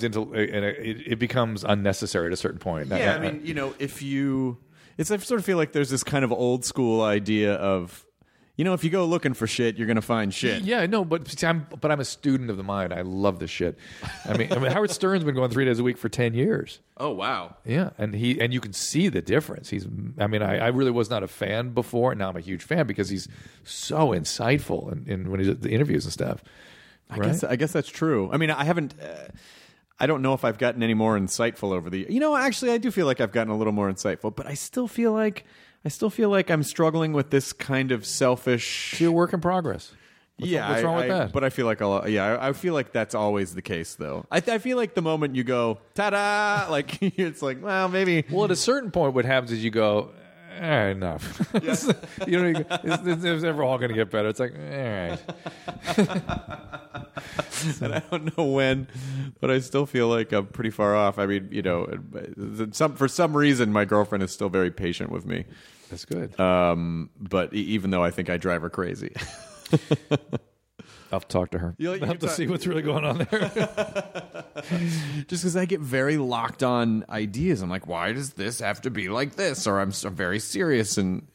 unnecessary at a certain point. Yeah, I mean, I sort of feel like there's this kind of old school idea of, if you go looking for shit, you're going to find shit. Yeah, no, but I'm a student of the mind. I love this shit. I mean, Howard Stern's been going 3 days a week for 10 years. Oh wow. Yeah, and you can see the difference. I really was not a fan before. Now I'm a huge fan because he's so insightful and when he's at the interviews and stuff. I guess that's true. I mean, I haven't. I don't know if I've gotten any more insightful over the. Actually, I do feel like I've gotten a little more insightful, but I still feel like I'm struggling with this kind of selfish. It's your work in progress. What's wrong with that? But I feel like I feel like that's always the case, though. I feel like the moment you go, ta-da, like it's like, well, maybe. Well, at a certain point, what happens is you go, enough. Yeah. It's never all going to get better. It's like, all right. And I don't know when, but I still feel like I'm pretty far off. I mean, for some reason, my girlfriend is still very patient with me. That's good. But even though I think I drive her crazy. I'll talk to her. I'll have to see what's really going on there. Just because I get very locked on ideas. I'm like, why does this have to be like this? Or I'm so very serious, and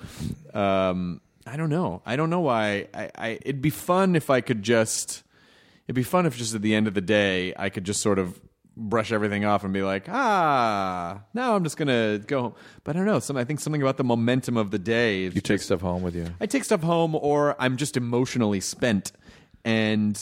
I don't know. I don't know why. It'd be fun if I could just. It'd be fun if just at the end of the day I could just sort of brush everything off and be like, now I'm just gonna go home. But I don't know. I think something about the momentum of the day. You take stuff home with you. I take stuff home, or I'm just emotionally spent, and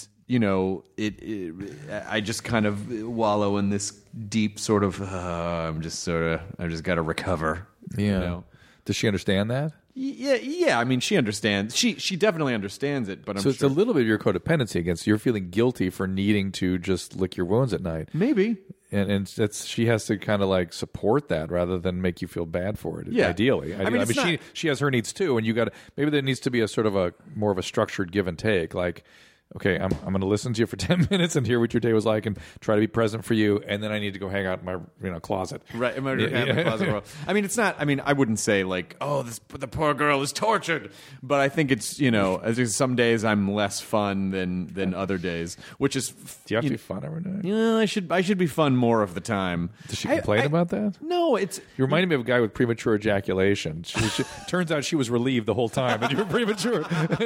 I just kind of wallow in this deep sort of. I've just got to recover. Yeah. Does she understand that? Yeah. I mean, she understands. She definitely understands it. But it's a little bit of your codependency against. You're feeling guilty for needing to just lick your wounds at night. Maybe. And she has to kind of like support that rather than make you feel bad for it. Yeah. Ideally, I mean, she has her needs too, and maybe there needs to be a sort of a more of a structured give and take. Like, okay, I'm going to listen to you for 10 minutes and hear what your day was like and try to be present for you, and then I need to go hang out in my closet. Right, in my closet world. I mean, it's not. I mean, I wouldn't say like, oh, the poor girl is tortured, but I think it's as some days I'm less fun than other days, which is. Do you have to be fun every day? Yeah, I should be fun more of the time. Does she complain about that? No, it's. You reminded me of a guy with premature ejaculation. Turns out she was relieved the whole time that you were premature.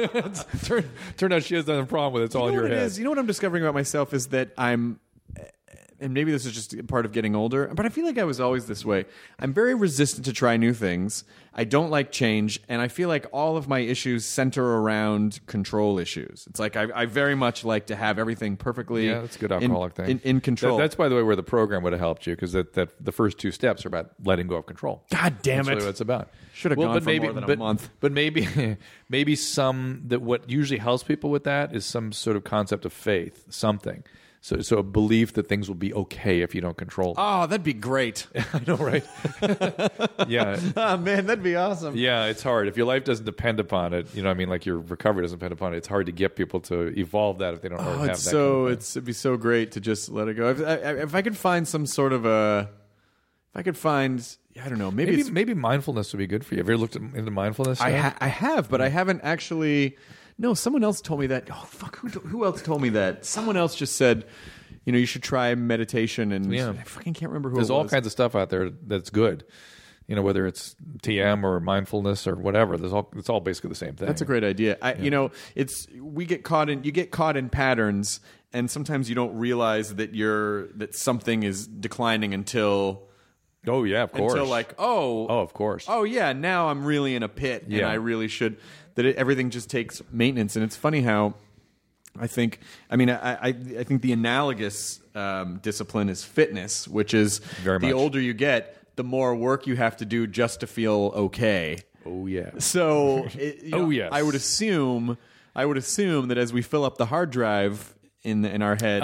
Turned out she has no problem with it. It's all in your head. You know what I'm discovering about myself is that I'm, and maybe this is just part of getting older, but I feel like I was always this way. I'm very resistant to try new things. I don't like change, and I feel like all of my issues center around control issues. It's like I very much like to have everything perfectly. Yeah, that's a good alcoholic thing. In control. That's, by the way, where the program would have helped you, because that the first two steps are about letting go of control. God damn That's it. really what it's about. Should have gone for more than a month. But maybe what usually helps people with that is some sort of concept of faith, something. So a belief that things will be okay if you don't control them. Oh, that'd be great. I know, right? Yeah. Oh, man, that'd be awesome. Yeah, it's hard. If your life doesn't depend upon it, you know what I mean? Like your recovery doesn't depend upon it, it's hard to get people to evolve that if they don't already have that. It'd be so great to just let it go. If I could find some sort of I don't know, maybe mindfulness would be good for you. Have you ever looked into mindfulness? I have, but I haven't actually. No, someone else told me that. Oh, fuck, who else told me that? Someone else just said, you should try meditation, and I fucking can't remember who There's it was. all kinds of stuff out there that's good. Whether it's TM or mindfulness or whatever, it's all basically the same thing. That's a great idea. You get caught in patterns, and sometimes you don't realize that something is declining until. Oh yeah, of course. Until like, of course. Oh yeah, now I'm really in a pit, and I really should. Everything just takes maintenance, and it's funny how I think. I mean, I think the analogous discipline is fitness, which is Very the much. older you get, the more work you have to do just to feel okay. Oh yeah. So, yes. I would assume that as we fill up the hard drive in our head.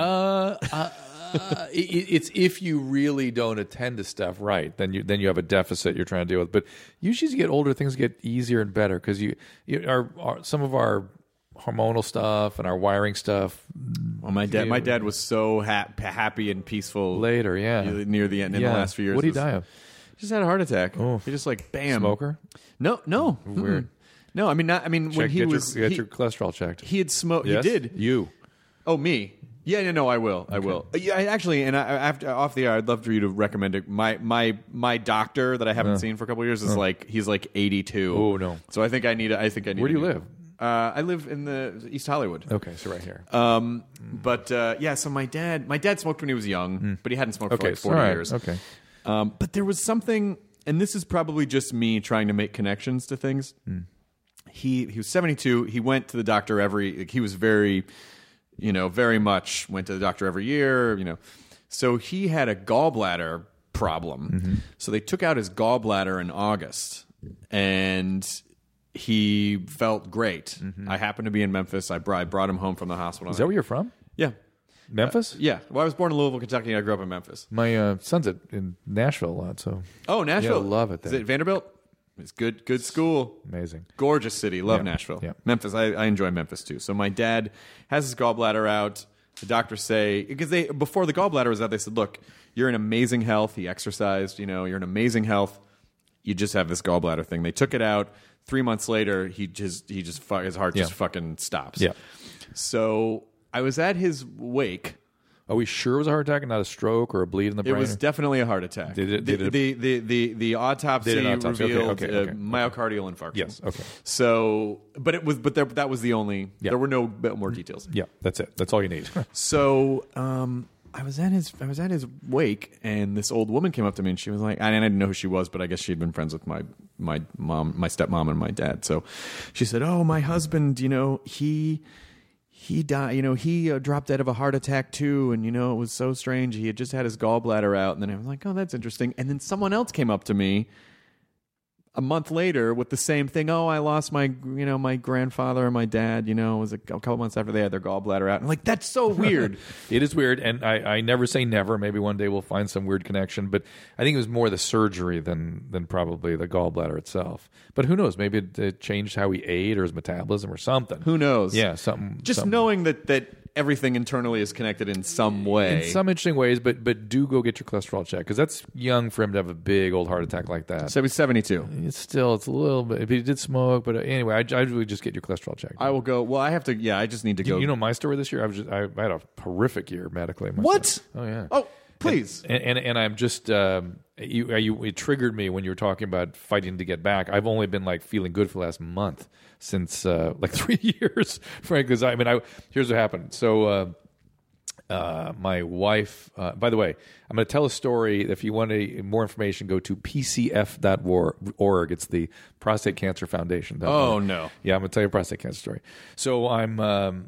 It's if you really don't attend to stuff right, then you have a deficit you're trying to deal with. But usually as you get older, things get easier and better because some of our hormonal stuff and our wiring stuff. Well, my dad was so happy and peaceful later, near the end in the last few years. What did he die of? He just had a heart attack. Oh. He just like bam. Smoker? No. Weird. No, when he was get your cholesterol checked. He had smoked. Yes? He did. You? Oh, me. Yeah, no, I will. I will. Yeah, actually, and after off the air, I'd love for you to recommend it. My doctor that I haven't seen for a couple of years is he's like 82. Oh no! So I think I need. Where do you live? I live in the East Hollywood. Okay, so right here. So my dad smoked when he was young, but he hadn't smoked for like 40 years. Okay. But there was something, and this is probably just me trying to make connections to things. He was 72. He went to the doctor he was very much went to the doctor every year, So he had a gallbladder problem. Mm-hmm. So they took out his gallbladder in August, and he felt great. Mm-hmm. I happened to be in Memphis. I brought him home from the hospital. Is that where you're from? Yeah. Memphis? Yeah. Well, I was born in Louisville, Kentucky. I grew up in Memphis. My son's in Nashville a lot, so. Oh, Nashville. Yeah, love it there. Is it Vanderbilt? It's good school. Amazing. Gorgeous city. Love Yeah. Nashville. Yeah. Memphis. I enjoy Memphis too. So my dad has his gallbladder out. The doctors say, because before the gallbladder was out, they said, look, you're in amazing health. He exercised, you're in amazing health. You just have this gallbladder thing. They took it out. 3 months later, his heart just fucking stops. Yeah. So I was at his wake. Are we sure it was a heart attack and not a stroke or a bleed in the brain? It was definitely a heart attack. The autopsy revealed Okay. myocardial infarction. Yes. Okay. So, that was the only. Yeah. There were no more details. Yeah, that's it. That's all you need. So, I was at his wake, and this old woman came up to me, and she was like, I didn't know who she was, but I guess she'd been friends with my mom, my stepmom, and my dad. So, she said, "Oh, my husband, he died, he dropped dead of a heart attack too. And, it was so strange. He had just had his gallbladder out." And then I was like, oh, that's interesting. And then someone else came up to me a month later with the same thing. Oh, I lost my grandfather and my dad. It was a couple months after they had their gallbladder out. I'm like, that's so weird. It is weird, and I never say never. Maybe one day we'll find some weird connection, but I think it was more the surgery than probably the gallbladder itself. But who knows? Maybe it changed how he ate or his metabolism or something. Who knows? Yeah, something. Just knowing that everything internally is connected in some way. In some interesting ways, but do go get your cholesterol checked, because that's young for him to have a big old heart attack like that. So he's 72. It's a little bit. If he did smoke, but anyway, I would just get your cholesterol checked. I will go. Well, I have to. Yeah, I just need to go. You know my story this year. I had a horrific year medically. What? Oh yeah. Oh, please. And I'm just. It triggered me when you were talking about fighting to get back. I've only been feeling good for the last month since 3 years, frankly. Because here's what happened. So. My wife, by the way, I'm going to tell a story. If you want more information, go to pcf.org. It's the Prostate Cancer Foundation. Oh, no. Yeah, I'm going to tell you a prostate cancer story. So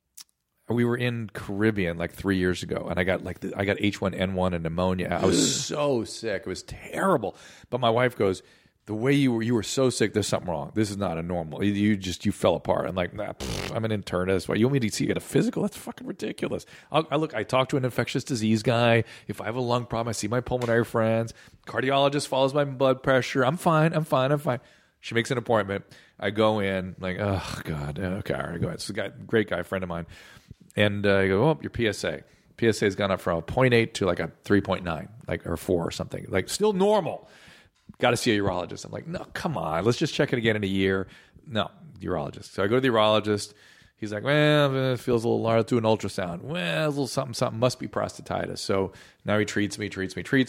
we were in Caribbean 3 years ago, and I got H1N1 and pneumonia. I was so sick. It was terrible. But my wife goes, the way you were so sick, there's something wrong. This is not a normal. You fell apart. I'm like, nah, I'm an internist. Why you want me to see you get a physical? That's fucking ridiculous. I talk to an infectious disease guy. If I have a lung problem, I see my pulmonary friends. Cardiologist follows my blood pressure. I'm fine. She makes an appointment. I go in, oh God, okay, all right, go ahead. So a great guy, friend of mine, and I go, oh, your PSA. PSA has gone up from a 0.8 to a 3.9, or 4 or something, still normal. Got to see a urologist. I'm like, no, come on. Let's just check it again in a year. No, urologist. So I go to the urologist. He's like, well, it feels a little large. Do an ultrasound. Well, a little something. Must be prostatitis. So now he treats me.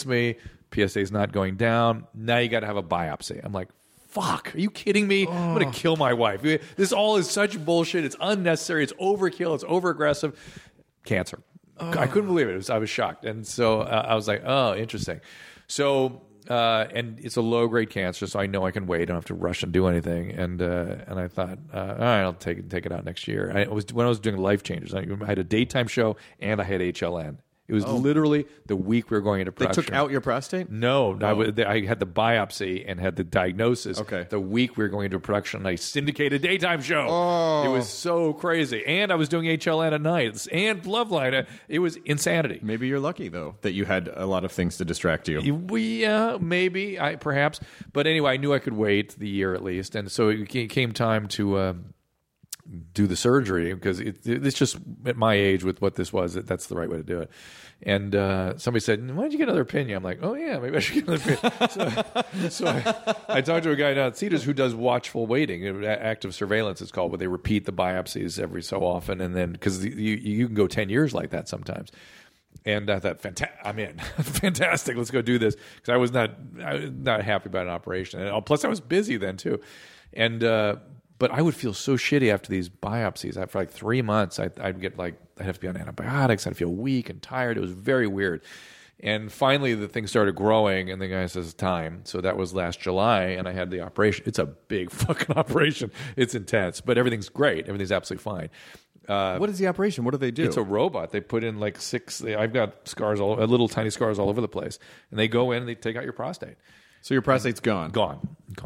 PSA is not going down. Now you got to have a biopsy. I'm like, fuck. Are you kidding me? I'm going to kill my wife. This all is such bullshit. It's unnecessary. It's overkill. It's overaggressive. Cancer. I couldn't believe it. I was shocked. And so I was like, oh, interesting. So... and it's a low-grade cancer, so I know I can wait. I don't have to rush and do anything. And I thought, all right, I'll take it out next year. When I was doing Life Changers, I had a daytime show and I had HLN. It was literally the week we were going into production. They took out your prostate? No. I had the biopsy and had the diagnosis. Okay. The week we were going into production, I syndicated a daytime show. Oh. It was so crazy. And I was doing HLN at night and Loveline. It was insanity. Maybe you're lucky, though, that you had a lot of things to distract you. Yeah, maybe. Perhaps. But anyway, I knew I could wait the year at least. And so it came time to... do the surgery, because it's just at my age with what this was, that's the right way to do it. And somebody said, why don't you get another opinion? I'm like, oh yeah, maybe I should get another opinion. so I talked to a guy down at Cedars who does watchful waiting, active surveillance it's called, where they repeat the biopsies every so often, and then because you can go 10 years like that sometimes. And I thought, I'm in. Fantastic, let's go do this, because I was not happy about an operation, and plus I was busy then too, and but I would feel so shitty after these biopsies. After 3 months, I'd have to be on antibiotics. I'd feel weak and tired. It was very weird. And finally, the thing started growing, and the guy says, time. So that was last July, and I had the operation. It's a big fucking operation. It's intense, but everything's great. Everything's absolutely fine. What is the operation? What do they do? It's a robot. They put in 6. I've got scars, little tiny scars all over the place. And they go in and they take out your prostate. So your prostate's gone? Gone.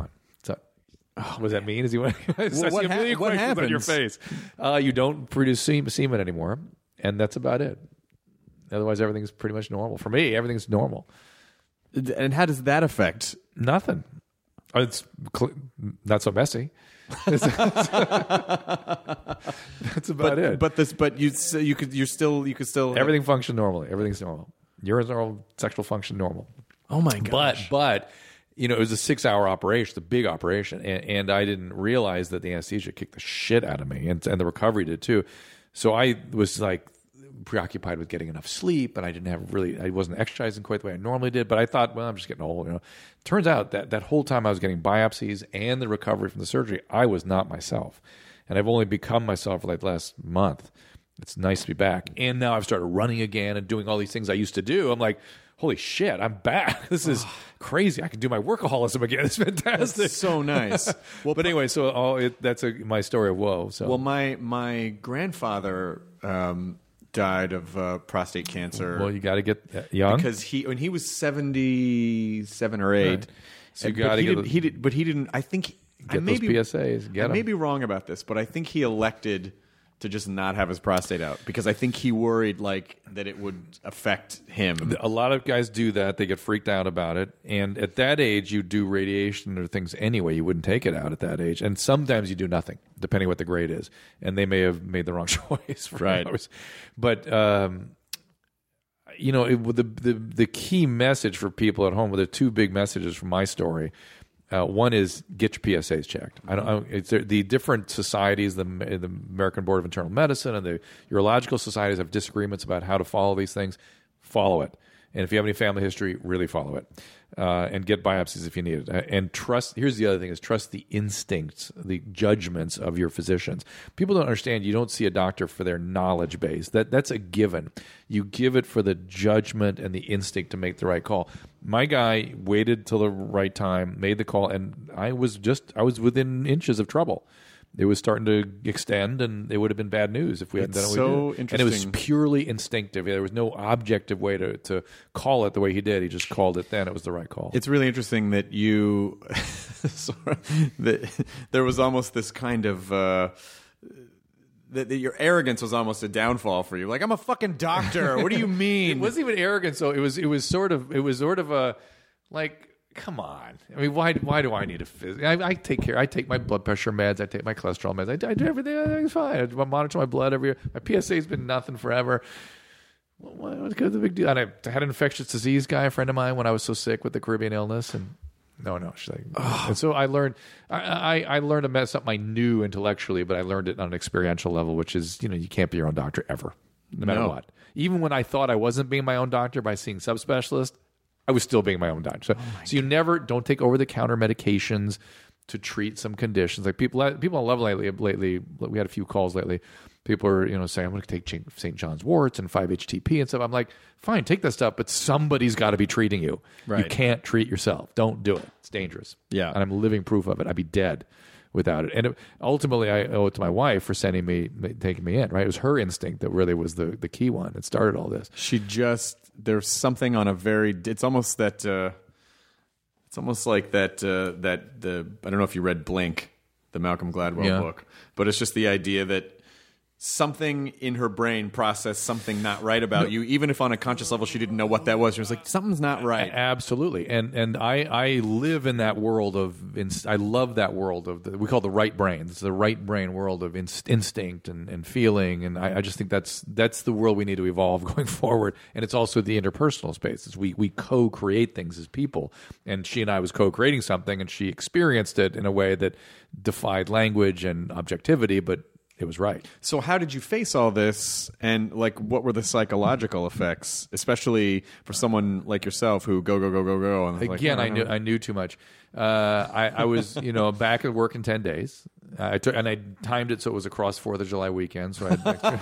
What does that mean? Is he what happens on your face? You don't produce semen anymore, and that's about it. Otherwise, everything's pretty much normal. For me, everything's normal. And how does that affect? Nothing. It's not so messy. That's about it. But you could still everything function normally. Everything's normal. Yours normal. Sexual function normal. Oh my gosh. But. It was a 6-hour operation, a big operation, and I didn't realize that the anesthesia kicked the shit out of me, and the recovery did too. So I was preoccupied with getting enough sleep, and I wasn't exercising quite the way I normally did. But I thought, well, I'm just getting old. Turns out that whole time I was getting biopsies and the recovery from the surgery, I was not myself, and I've only become myself for the last month. It's nice to be back, and now I've started running again and doing all these things I used to do. I'm like, holy shit, I'm back. This is crazy. I can do my workaholism again. It's fantastic. That's so nice. Well, but anyway, so that's my story of woe. So. Well, my grandfather died of prostate cancer. Well, you got to get young. Because when he was 77 or 8, So you got to get he did, but he didn't. I think I those may be, PSAs. Get I 'em. may be wrong about this, but I think he elected to just not have his prostate out because I think he worried that it would affect him. A lot of guys do that. They get freaked out about it. And at that age, you do radiation or things anyway. You wouldn't take it out at that age. And sometimes you do nothing, depending what the grade is. And they may have made the wrong choice. For Right. hours. But, the key message for people at home, well, there are two big messages from my story. One is get your PSAs checked. The different societies, the American Board of Internal Medicine and the urological societies have disagreements about how to follow these things. Follow it. And if you have any family history, really follow it. And get biopsies if you need it. And trust, here's the other thing, is trust the instincts, the judgments of your physicians. People don't understand you don't see a doctor for their knowledge base. That's a given. You give it for the judgment and the instinct to make the right call. My guy waited till the right time, made the call, and I was within inches of trouble. It was starting to extend, and it would have been bad news if we hadn't done what we did. Interesting. And it was purely instinctive. There was no objective way to call it the way he did. He just called it then. It was the right call. It's really interesting that you that there was almost this kind of that your arrogance was almost a downfall for you. Like, I'm a fucking doctor. What do you mean? It wasn't even arrogance. So it was sort of a like. Come on. I mean, why do I need a physician? I take care. I take my blood pressure meds. I take my cholesterol meds. I do everything. Everything's fine. I monitor my blood every year. My PSA's been nothing forever. What's the big deal? And I had an infectious disease guy, a friend of mine, when I was so sick with the Caribbean illness. And no. She's like, and so I learned. I learned something I knew intellectually, but I learned it on an experiential level, which is, you can't be your own doctor ever, no matter what. Even when I thought I wasn't being my own doctor by seeing subspecialists, I was still being my own doctor. So you never don't take over-the-counter medications to treat some conditions. Like people love lately. We had a few calls lately. People are saying, I'm going to take St. John's Worts and 5-HTP and stuff. I'm like, fine, take that stuff, but somebody's got to be treating you. Right. You can't treat yourself. Don't do it. It's dangerous. Yeah. And I'm living proof of it. I'd be dead without it. And ultimately, I owe it to my wife for taking me in. Right? It was her instinct that really was the key one. It started all this. There's something on a very. It's almost that. It's almost like that. I don't know if you read Blink, the Malcolm Gladwell book, but it's just the idea that something in her brain processed something not right about you, even if on a conscious level she didn't know what that was. She was like, something's not right. Absolutely. And I live in that world I love that world we call the right brain. It's the right brain world of instinct and feeling. And I just think that's the world we need to evolve going forward. And it's also the interpersonal space. We co-create things as people. And she and I was co-creating something, and she experienced it in a way that defied language and objectivity, but it was right. So how did you face all this, and what were the psychological effects, especially for someone like yourself who go and again, I knew too much. I was back at work in 10 days. I timed it so it was across 4th of July weekend. So I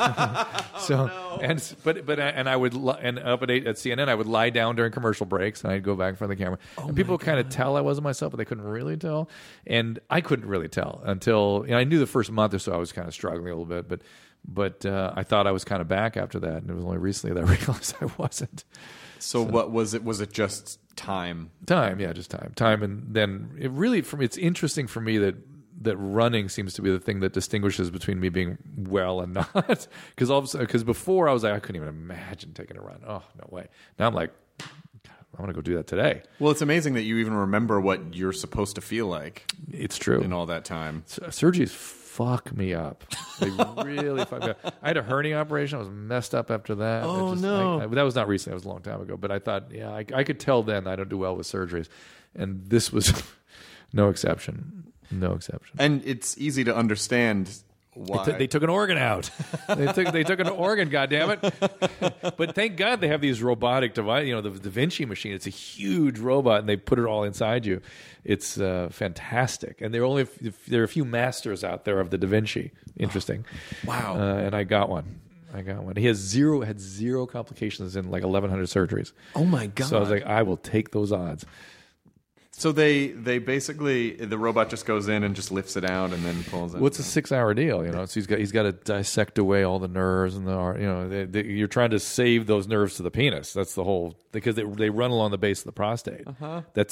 I would up at 8 at CNN, I would lie down during commercial breaks, and I'd go back in front of the camera. And people kind of tell I wasn't myself, but they couldn't really tell, and I couldn't really tell until I knew the first month or so I was kind of struggling a little bit, but I thought I was kind of back after that, and it was only recently that I realized I wasn't. So what was it? Was it just time? Just time, and then it's interesting for me that running seems to be the thing that distinguishes between me being well and not. Because before I was like, I couldn't even imagine taking a run. Oh, no way. Now I'm like, I want to go do that today. Well, it's amazing that you even remember what you're supposed to feel like. It's true. In all that time. Surgeries fuck me up. They really fuck me up. I had a hernia operation. I was messed up after that. Oh, no. That was not recently. That was a long time ago. But I thought, I could tell then I don't do well with surgeries. And this was no exception. No exception. And it's easy to understand why. They took an organ out. they took an organ, goddammit. But thank God they have these robotic devices. The Da Vinci machine, it's a huge robot, and they put it all inside you. It's fantastic. And there are a few masters out there of the Da Vinci. Interesting. Wow. And I got one. He had zero complications in 1,100 surgeries. Oh, my God. So I was like, I will take those odds. So they basically, the robot just goes in and just lifts it out and then pulls it. Well, it's a 6-hour deal, you know. So he's got to dissect away all the nerves and you're trying to save those nerves to the penis. That's the whole, because they run along the base of the prostate. That's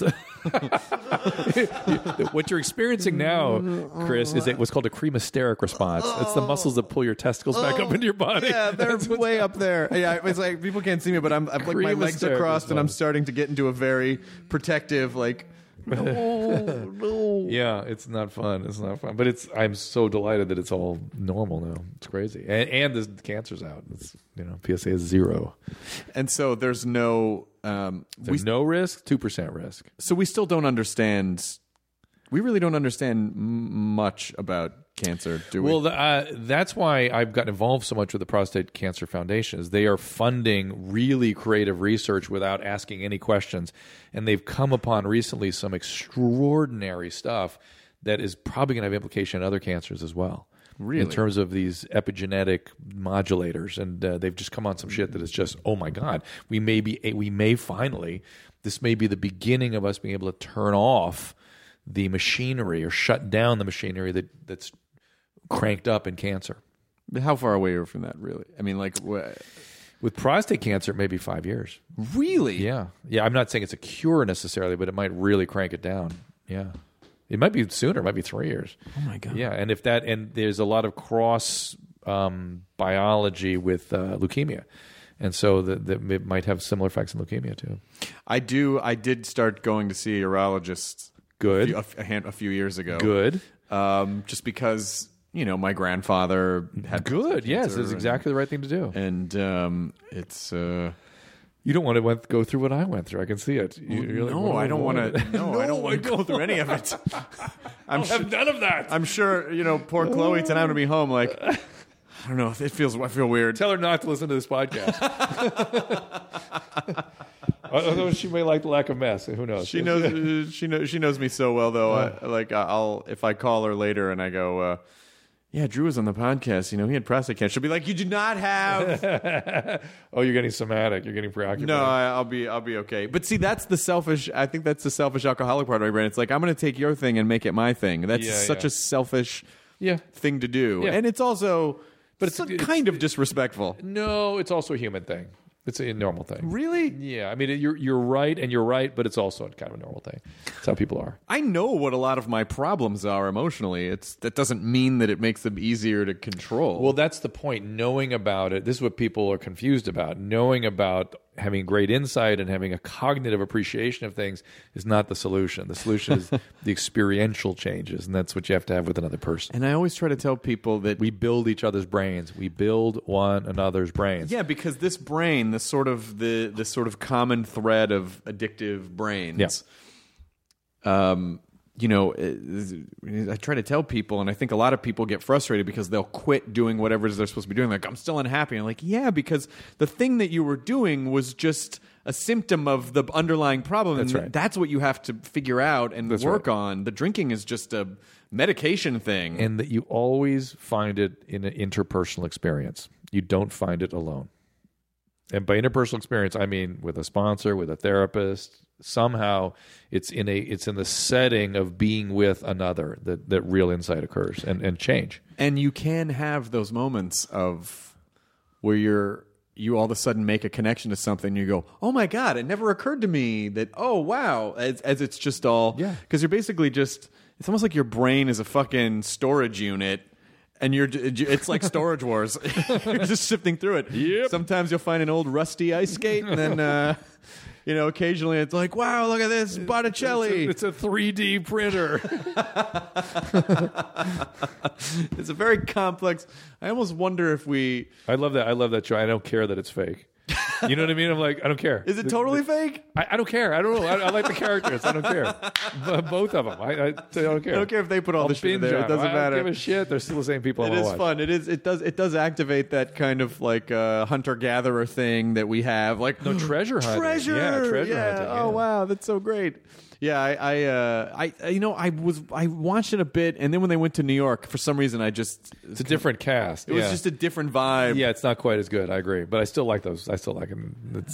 what you're experiencing now, Chris, is what's called a cremasteric response. It's the muscles that pull your testicles back up into your body. Yeah, they're way up there. Yeah, it's like people can't see me, but I'm like my legs are crossed and I'm starting to get into a very protective no. Yeah, it's not fun. It's not fun. But I'm so delighted that it's all normal now. It's crazy. And the cancer's out. It's, PSA is 0. And so there's no no risk, 2% risk. So we still don't understand. We really don't understand much about cancer, do we? Well, that's why I've gotten involved so much with the Prostate Cancer Foundation. Is they are funding really creative research without asking any questions, and they've come upon recently some extraordinary stuff that is probably going to have implication in other cancers as well. Really? In terms of these epigenetic modulators, and they've just come on some shit that is just, oh my God, we may finally, this may be the beginning of us being able to turn off the machinery or shut down the machinery that's cranked up in cancer. How far away are we from that, really? I mean, with prostate cancer, maybe 5 years. Really? Yeah. I'm not saying it's a cure necessarily, but it might really crank it down. Yeah. It might be sooner. It might be 3 years. Oh my God. Yeah, and and there's a lot of cross biology with leukemia. And so that it might have similar effects in leukemia too. I did start going to see a urologist. Good. A few years ago. Good. Just because, my grandfather had good. Yes, it's exactly the right thing to do. And it's you don't want to go through what I went through. I can see it. No, I don't want to. No, I don't want to go through any of it. I'll have none of that. I'm sure, poor Chloe tonight will be home like, I don't know. I feel weird. Tell her not to listen to this podcast. Although she may like the lack of mess. Who knows? She knows. She knows me so well, though. I'll if I call her later and I go, yeah, Drew was on the podcast. He had prostate cancer. She'll be like, you do not have. Oh, you're getting somatic. You're getting preoccupied. No, I'll be okay. But see, that's the selfish. I think that's the selfish alcoholic part of my brain. It's like, I'm going to take your thing and make it my thing. That's such a selfish thing to do, and it's also. But it's kind of disrespectful. No, it's also a human thing. It's a normal thing. Really? Yeah. I mean, you're right, and you're right, but it's also kind of a normal thing. That's how people are. I know what a lot of my problems are emotionally. That doesn't mean that it makes them easier to control. Well, that's the point. Knowing about it, this is what people are confused about. Knowing about having great insight and having a cognitive appreciation of things is not the solution. The solution is the experiential changes, and that's what you have to have with another person. And I always try to tell people that we build each other's brains. We build one another's brains. Yeah, because this brain, the sort of common thread of addictive brains. Yeah. I try to tell people, and I think a lot of people get frustrated because they'll quit doing whatever it is they're supposed to be doing. Like, I'm still unhappy. And I'm like, yeah, because the thing that you were doing was just a symptom of the underlying problem. That's and right. That's what you have to figure out and work on. The drinking is just a medication thing. And that you always find it in an interpersonal experience. You don't find it alone. And by interpersonal experience, I mean with a sponsor, with a therapist. Somehow it's in the setting of being with another that real insight occurs and change. And you can have those moments of where you all of a sudden make a connection to something and you go, oh my God, it never occurred to me that, oh wow, as it's just all, because you're basically just, it's almost like your brain is a fucking storage unit. And it's like Storage Wars. You're just sifting through it. Yep. Sometimes you'll find an old rusty ice skate, and then occasionally it's like, wow, look at this Botticelli. It's a 3D printer. It's a very complex. I almost wonder if we. I love that show. I don't care that it's fake. You know what I mean? I'm like, I don't care. Is it totally fake? I don't care. I don't know. I like the characters. I don't care. Both of them. I don't care. I don't care if they put all the shit in there. It doesn't matter. I don't give a shit. They're still the same people. It is fun. It does activate that kind of like hunter gatherer thing that we have. Like treasure hunting. Treasure. Treasure hunting. Oh wow, that's so great. Yeah, I watched it a bit, and then when they went to New York, for some reason, it's a different cast. It was just a different vibe. Yeah, it's not quite as good. I agree, but I still like those. I still like them.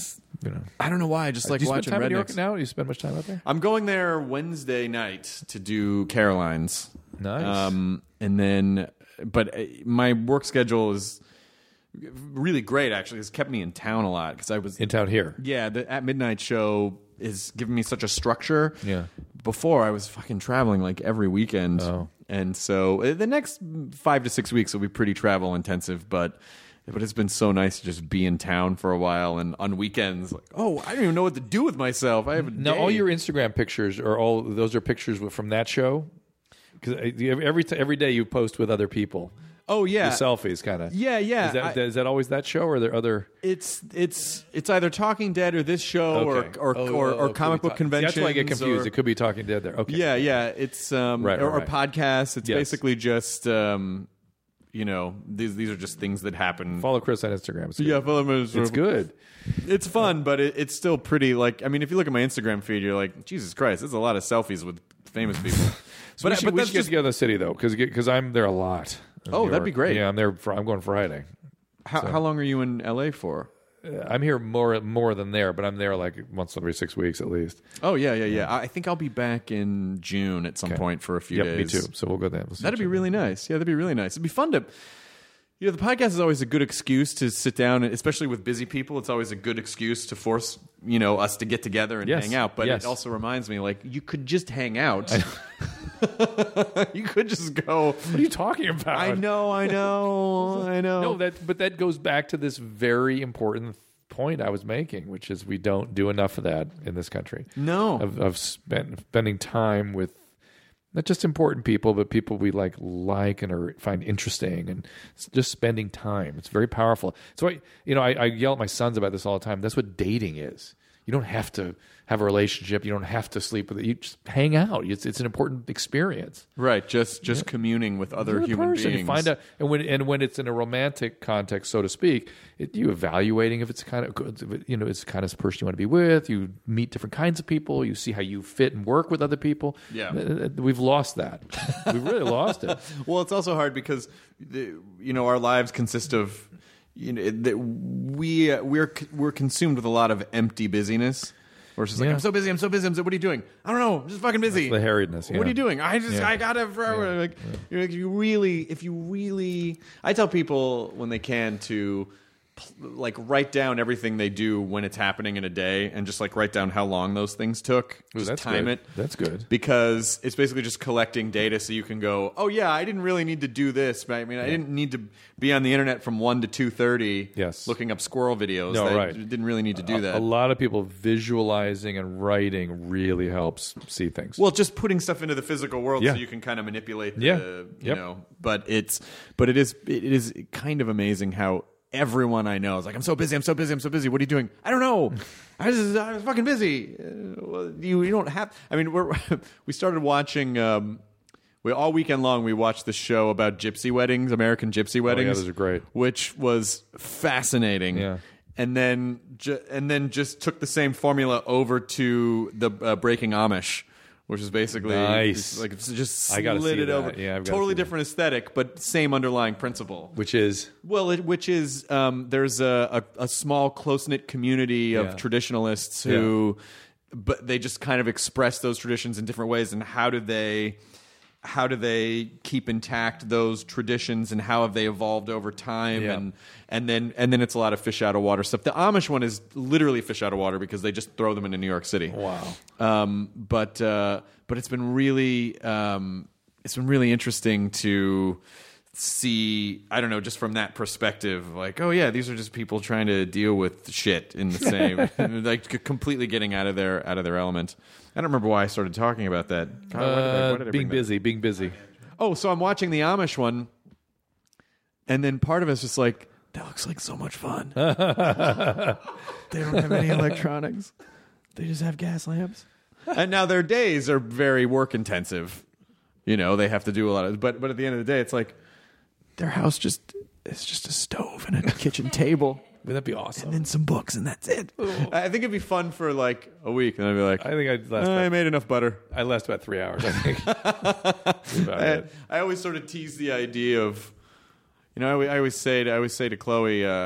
I don't know why. I just like Do you spend watching time in New York rednecks. now? Do you spend much time out there? I'm going there Wednesday night to do Caroline's. Nice. And then, but my work schedule is really great, actually. It's kept me in town a lot because I was In town here. Yeah, the At Midnight show is giving me such a structure. Yeah. Before, I was fucking traveling like every weekend. Oh. And so the next 5 to 6 weeks will be pretty travel intensive, but it's been so nice to just be in town for a while and on weekends, like, oh, I don't even know what to do with myself. I have a Now, day. all your Instagram pictures those are pictures from that show? Because every day you post with other people. Oh yeah, The selfies, kind of. Yeah. Is that always that show, or are there other? It's either Talking Dead or this show Okay. or comic book conventions. That's why I get confused. or- It could be Talking Dead there. Okay. Yeah. It's Right. or podcasts. It's Yes. basically just these are just things that happen. Follow Chris on Instagram. It's good. Yeah, follow him. It's good. It's fun, but it's still pretty. Like, I mean, if you look at my Instagram feed, you're like, Jesus Christ, there's a lot of selfies with famous people. So we should get together in the city though, because I'm there a lot. in Oh, New that'd be York. great. Yeah, I'm there. I'm going Friday. How long are you in LA for? I'm here more than there, but I'm there like once every 6 weeks at least. Oh yeah. I think I'll be back in June at some point for a few Yep, days. me too. So we'll go there. That'd be really nice. Yeah, that'd be really nice. It'd be fun to. The podcast is always a good excuse to sit down, especially with busy people. It's always a good excuse to force us to get together and Yes. hang out. But Yes. it also reminds me, like, you could just hang out. You could just go. What are you talking about? I know. No, but that goes back to this very important point I was making, which is we don't do enough of that in this country. No. Of spending time with not just important people, but people we like and or find interesting, and just spending time. It's very powerful. So I yell at my sons about this all the time. That's what dating is. You don't have to have a relationship. You don't have to sleep with it. You just hang out. It's an important experience. Right, just communing with other Another human person. beings. You find out, and when it's in a romantic context, so to speak, you evaluating if it's kind of it's the kind of person you want to be with. You meet different kinds of people. You see how you fit and work with other people. Yeah. We've lost that. We've really lost it. Well, it's also hard because our lives consist of we're consumed with a lot of empty busyness. Or it's just like, Yeah. I'm so busy. What are you doing? I don't know. I'm just fucking busy. That's the harriedness. Yeah. What are you doing? I gotta forever. Yeah. Like, if you really, I tell people when they can to like write down everything they do when it's happening in a day, and just like write down how long those things took. Ooh, Just that's time good. it. That's good. Because it's basically just collecting data, so you can go, oh yeah, I didn't really need to do this. But I mean, I didn't need to be on the internet from 1 to 2:30. Yes. Looking up squirrel videos. No, I right. didn't really need to do that. A lot of people visualizing and writing really helps see things. Well, just putting stuff into the physical world Yeah. so you can kind of manipulate Yeah. the, Yep. but it is kind of amazing how everyone I know is like, I'm so busy. What are you doing? I don't know. I was fucking busy. Well, you don't have, I mean, we started watching, all weekend long, we watched the show about gypsy weddings, American gypsy weddings. those are great. Which was fascinating. Yeah. And then just took the same formula over to the Breaking Amish, which is basically Nice. like it's just I gotta slid see it that. over. Yeah, I've gotta totally see that. different aesthetic, but same underlying principle. Which is There's a small close knit community of Yeah. traditionalists who, but they just kind of express those traditions in different ways. And how do they keep intact those traditions, and how have they evolved over time? Yeah. And then it's a lot of fish out of water stuff. The Amish one is literally fish out of water because they just throw them into New York City. wow. But it's been really interesting to see, I don't know, just from that perspective, like, oh yeah, these are just people trying to deal with shit in the same, like completely getting out of their element. I don't remember why I started talking about that. God, why did I Being bring that? being busy. Oh, so I'm watching the Amish one, and then part of it's just like, that looks like so much fun. They don't have any electronics. They just have gas lamps. And now their days are very work intensive. They have to do a lot of, but at the end of the day, it's like their house it's just a stove and a kitchen table. Would that be awesome? And then some books, and that's it. I think it'd be fun for like a week, and I'd be like, I think I made enough butter. I last about 3 hours, I think. That's about it. I always sort of tease the idea of, I always say to Chloe,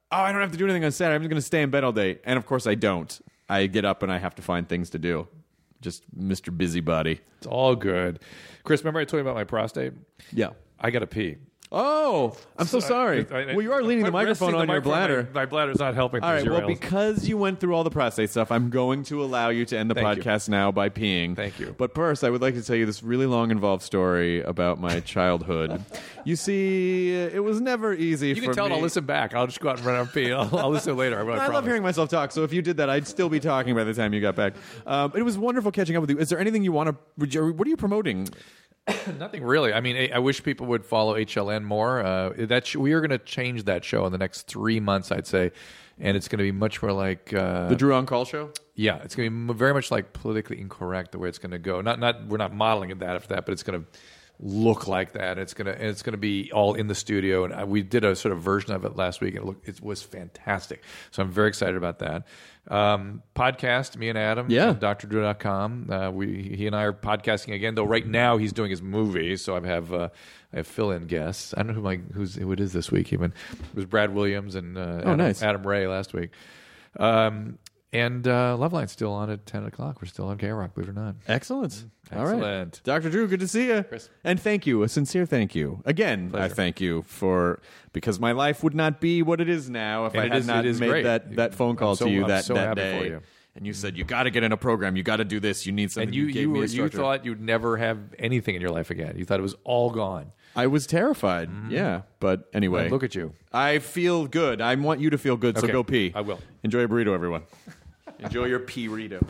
I don't have to do anything on Saturday. I'm just going to stay in bed all day. And of course I don't. I get up and I have to find things to do. Just Mr. Busybody. It's all good. Chris, remember I told you about my prostate? Yeah. I got to pee. Oh, I'm so sorry. Well, you are leaning the microphone on your bladder. My bladder's not helping. All right, well, because you went through all the prostate stuff, I'm going to allow you to end the podcast now by peeing. Thank you. But first, I would like to tell you this really long, involved story about my childhood. You see, it was never easy for me. You can tell I'll listen back. I'll just go out and run out and pee. I'll listen later. I love hearing myself talk, so if you did that, I'd still be talking by the time you got back. It was wonderful catching up with you. Is there anything you want to... What are you promoting? Nothing really. I mean, I wish people would follow HLN more. We are going to change that show in the next 3 months, I'd say, and it's going to be much more like the Drew on Call show. Yeah, it's going to be very much like Politically Incorrect, the way it's going to go. We're not modeling it that after that, but it's going to look like that. It's going to be all in the studio, and we did a sort of version of it last week, and it was fantastic. So I'm very excited about that. Podcast, me and Adam, drdrew.com. He and I are podcasting again, though right now he's doing his movie, so I have fill-in guests. I don't know who it is this week even. It was Brad Williams and Adam Ray last week. And Loveline's still on at 10 o'clock. We're still on K-Rock, believe it or not. Excellent. All right. Excellent. Dr. Drew, good to see you. Chris. And thank you. A sincere thank you. Again, Pleasure. I thank you because my life would not be what it is now if I had not made that phone call to you that day. For you. And you said, you got to get in a program. You got to do this. You need something. And you thought you'd never have anything in your life again. You thought it was all gone. I was terrified. Yeah. But anyway. Well, look at you. I feel good. I want you to feel good, so go pee. I will. Enjoy a burrito, everyone. Enjoy your pee-rito.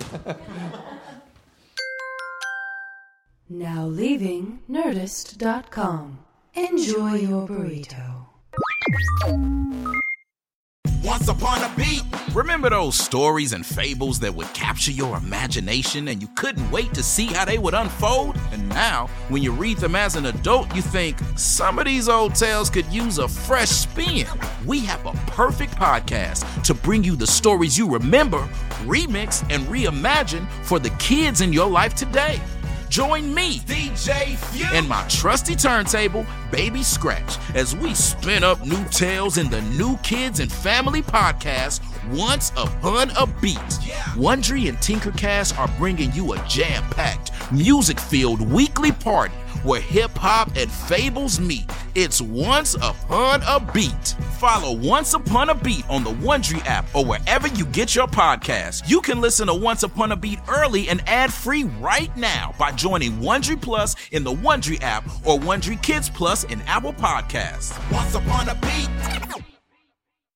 Now leaving Nerdist.com. Enjoy your burrito. Once upon a beat. Remember those stories and fables that would capture your imagination and you couldn't wait to see how they would unfold? And now, when you read them as an adult, you think, some of these old tales could use a fresh spin. We have a perfect podcast to bring you the stories you remember, remix, and reimagine for the kids in your life today. Join me, DJ Few, and my trusty turntable, Baby Scratch, as we spin up new tales in the New Kids and Family podcast, Once Upon a Beat. Wondery and Tinkercast are bringing you a jam-packed, music-filled weekly party where hip-hop and fables meet. It's Once Upon a Beat. Follow Once Upon a Beat on the Wondery app or wherever you get your podcasts. You can listen to Once Upon a Beat early and ad-free right now by joining Wondery Plus in the Wondery app or Wondery Kids Plus in Apple Podcasts. Once Upon a Beat.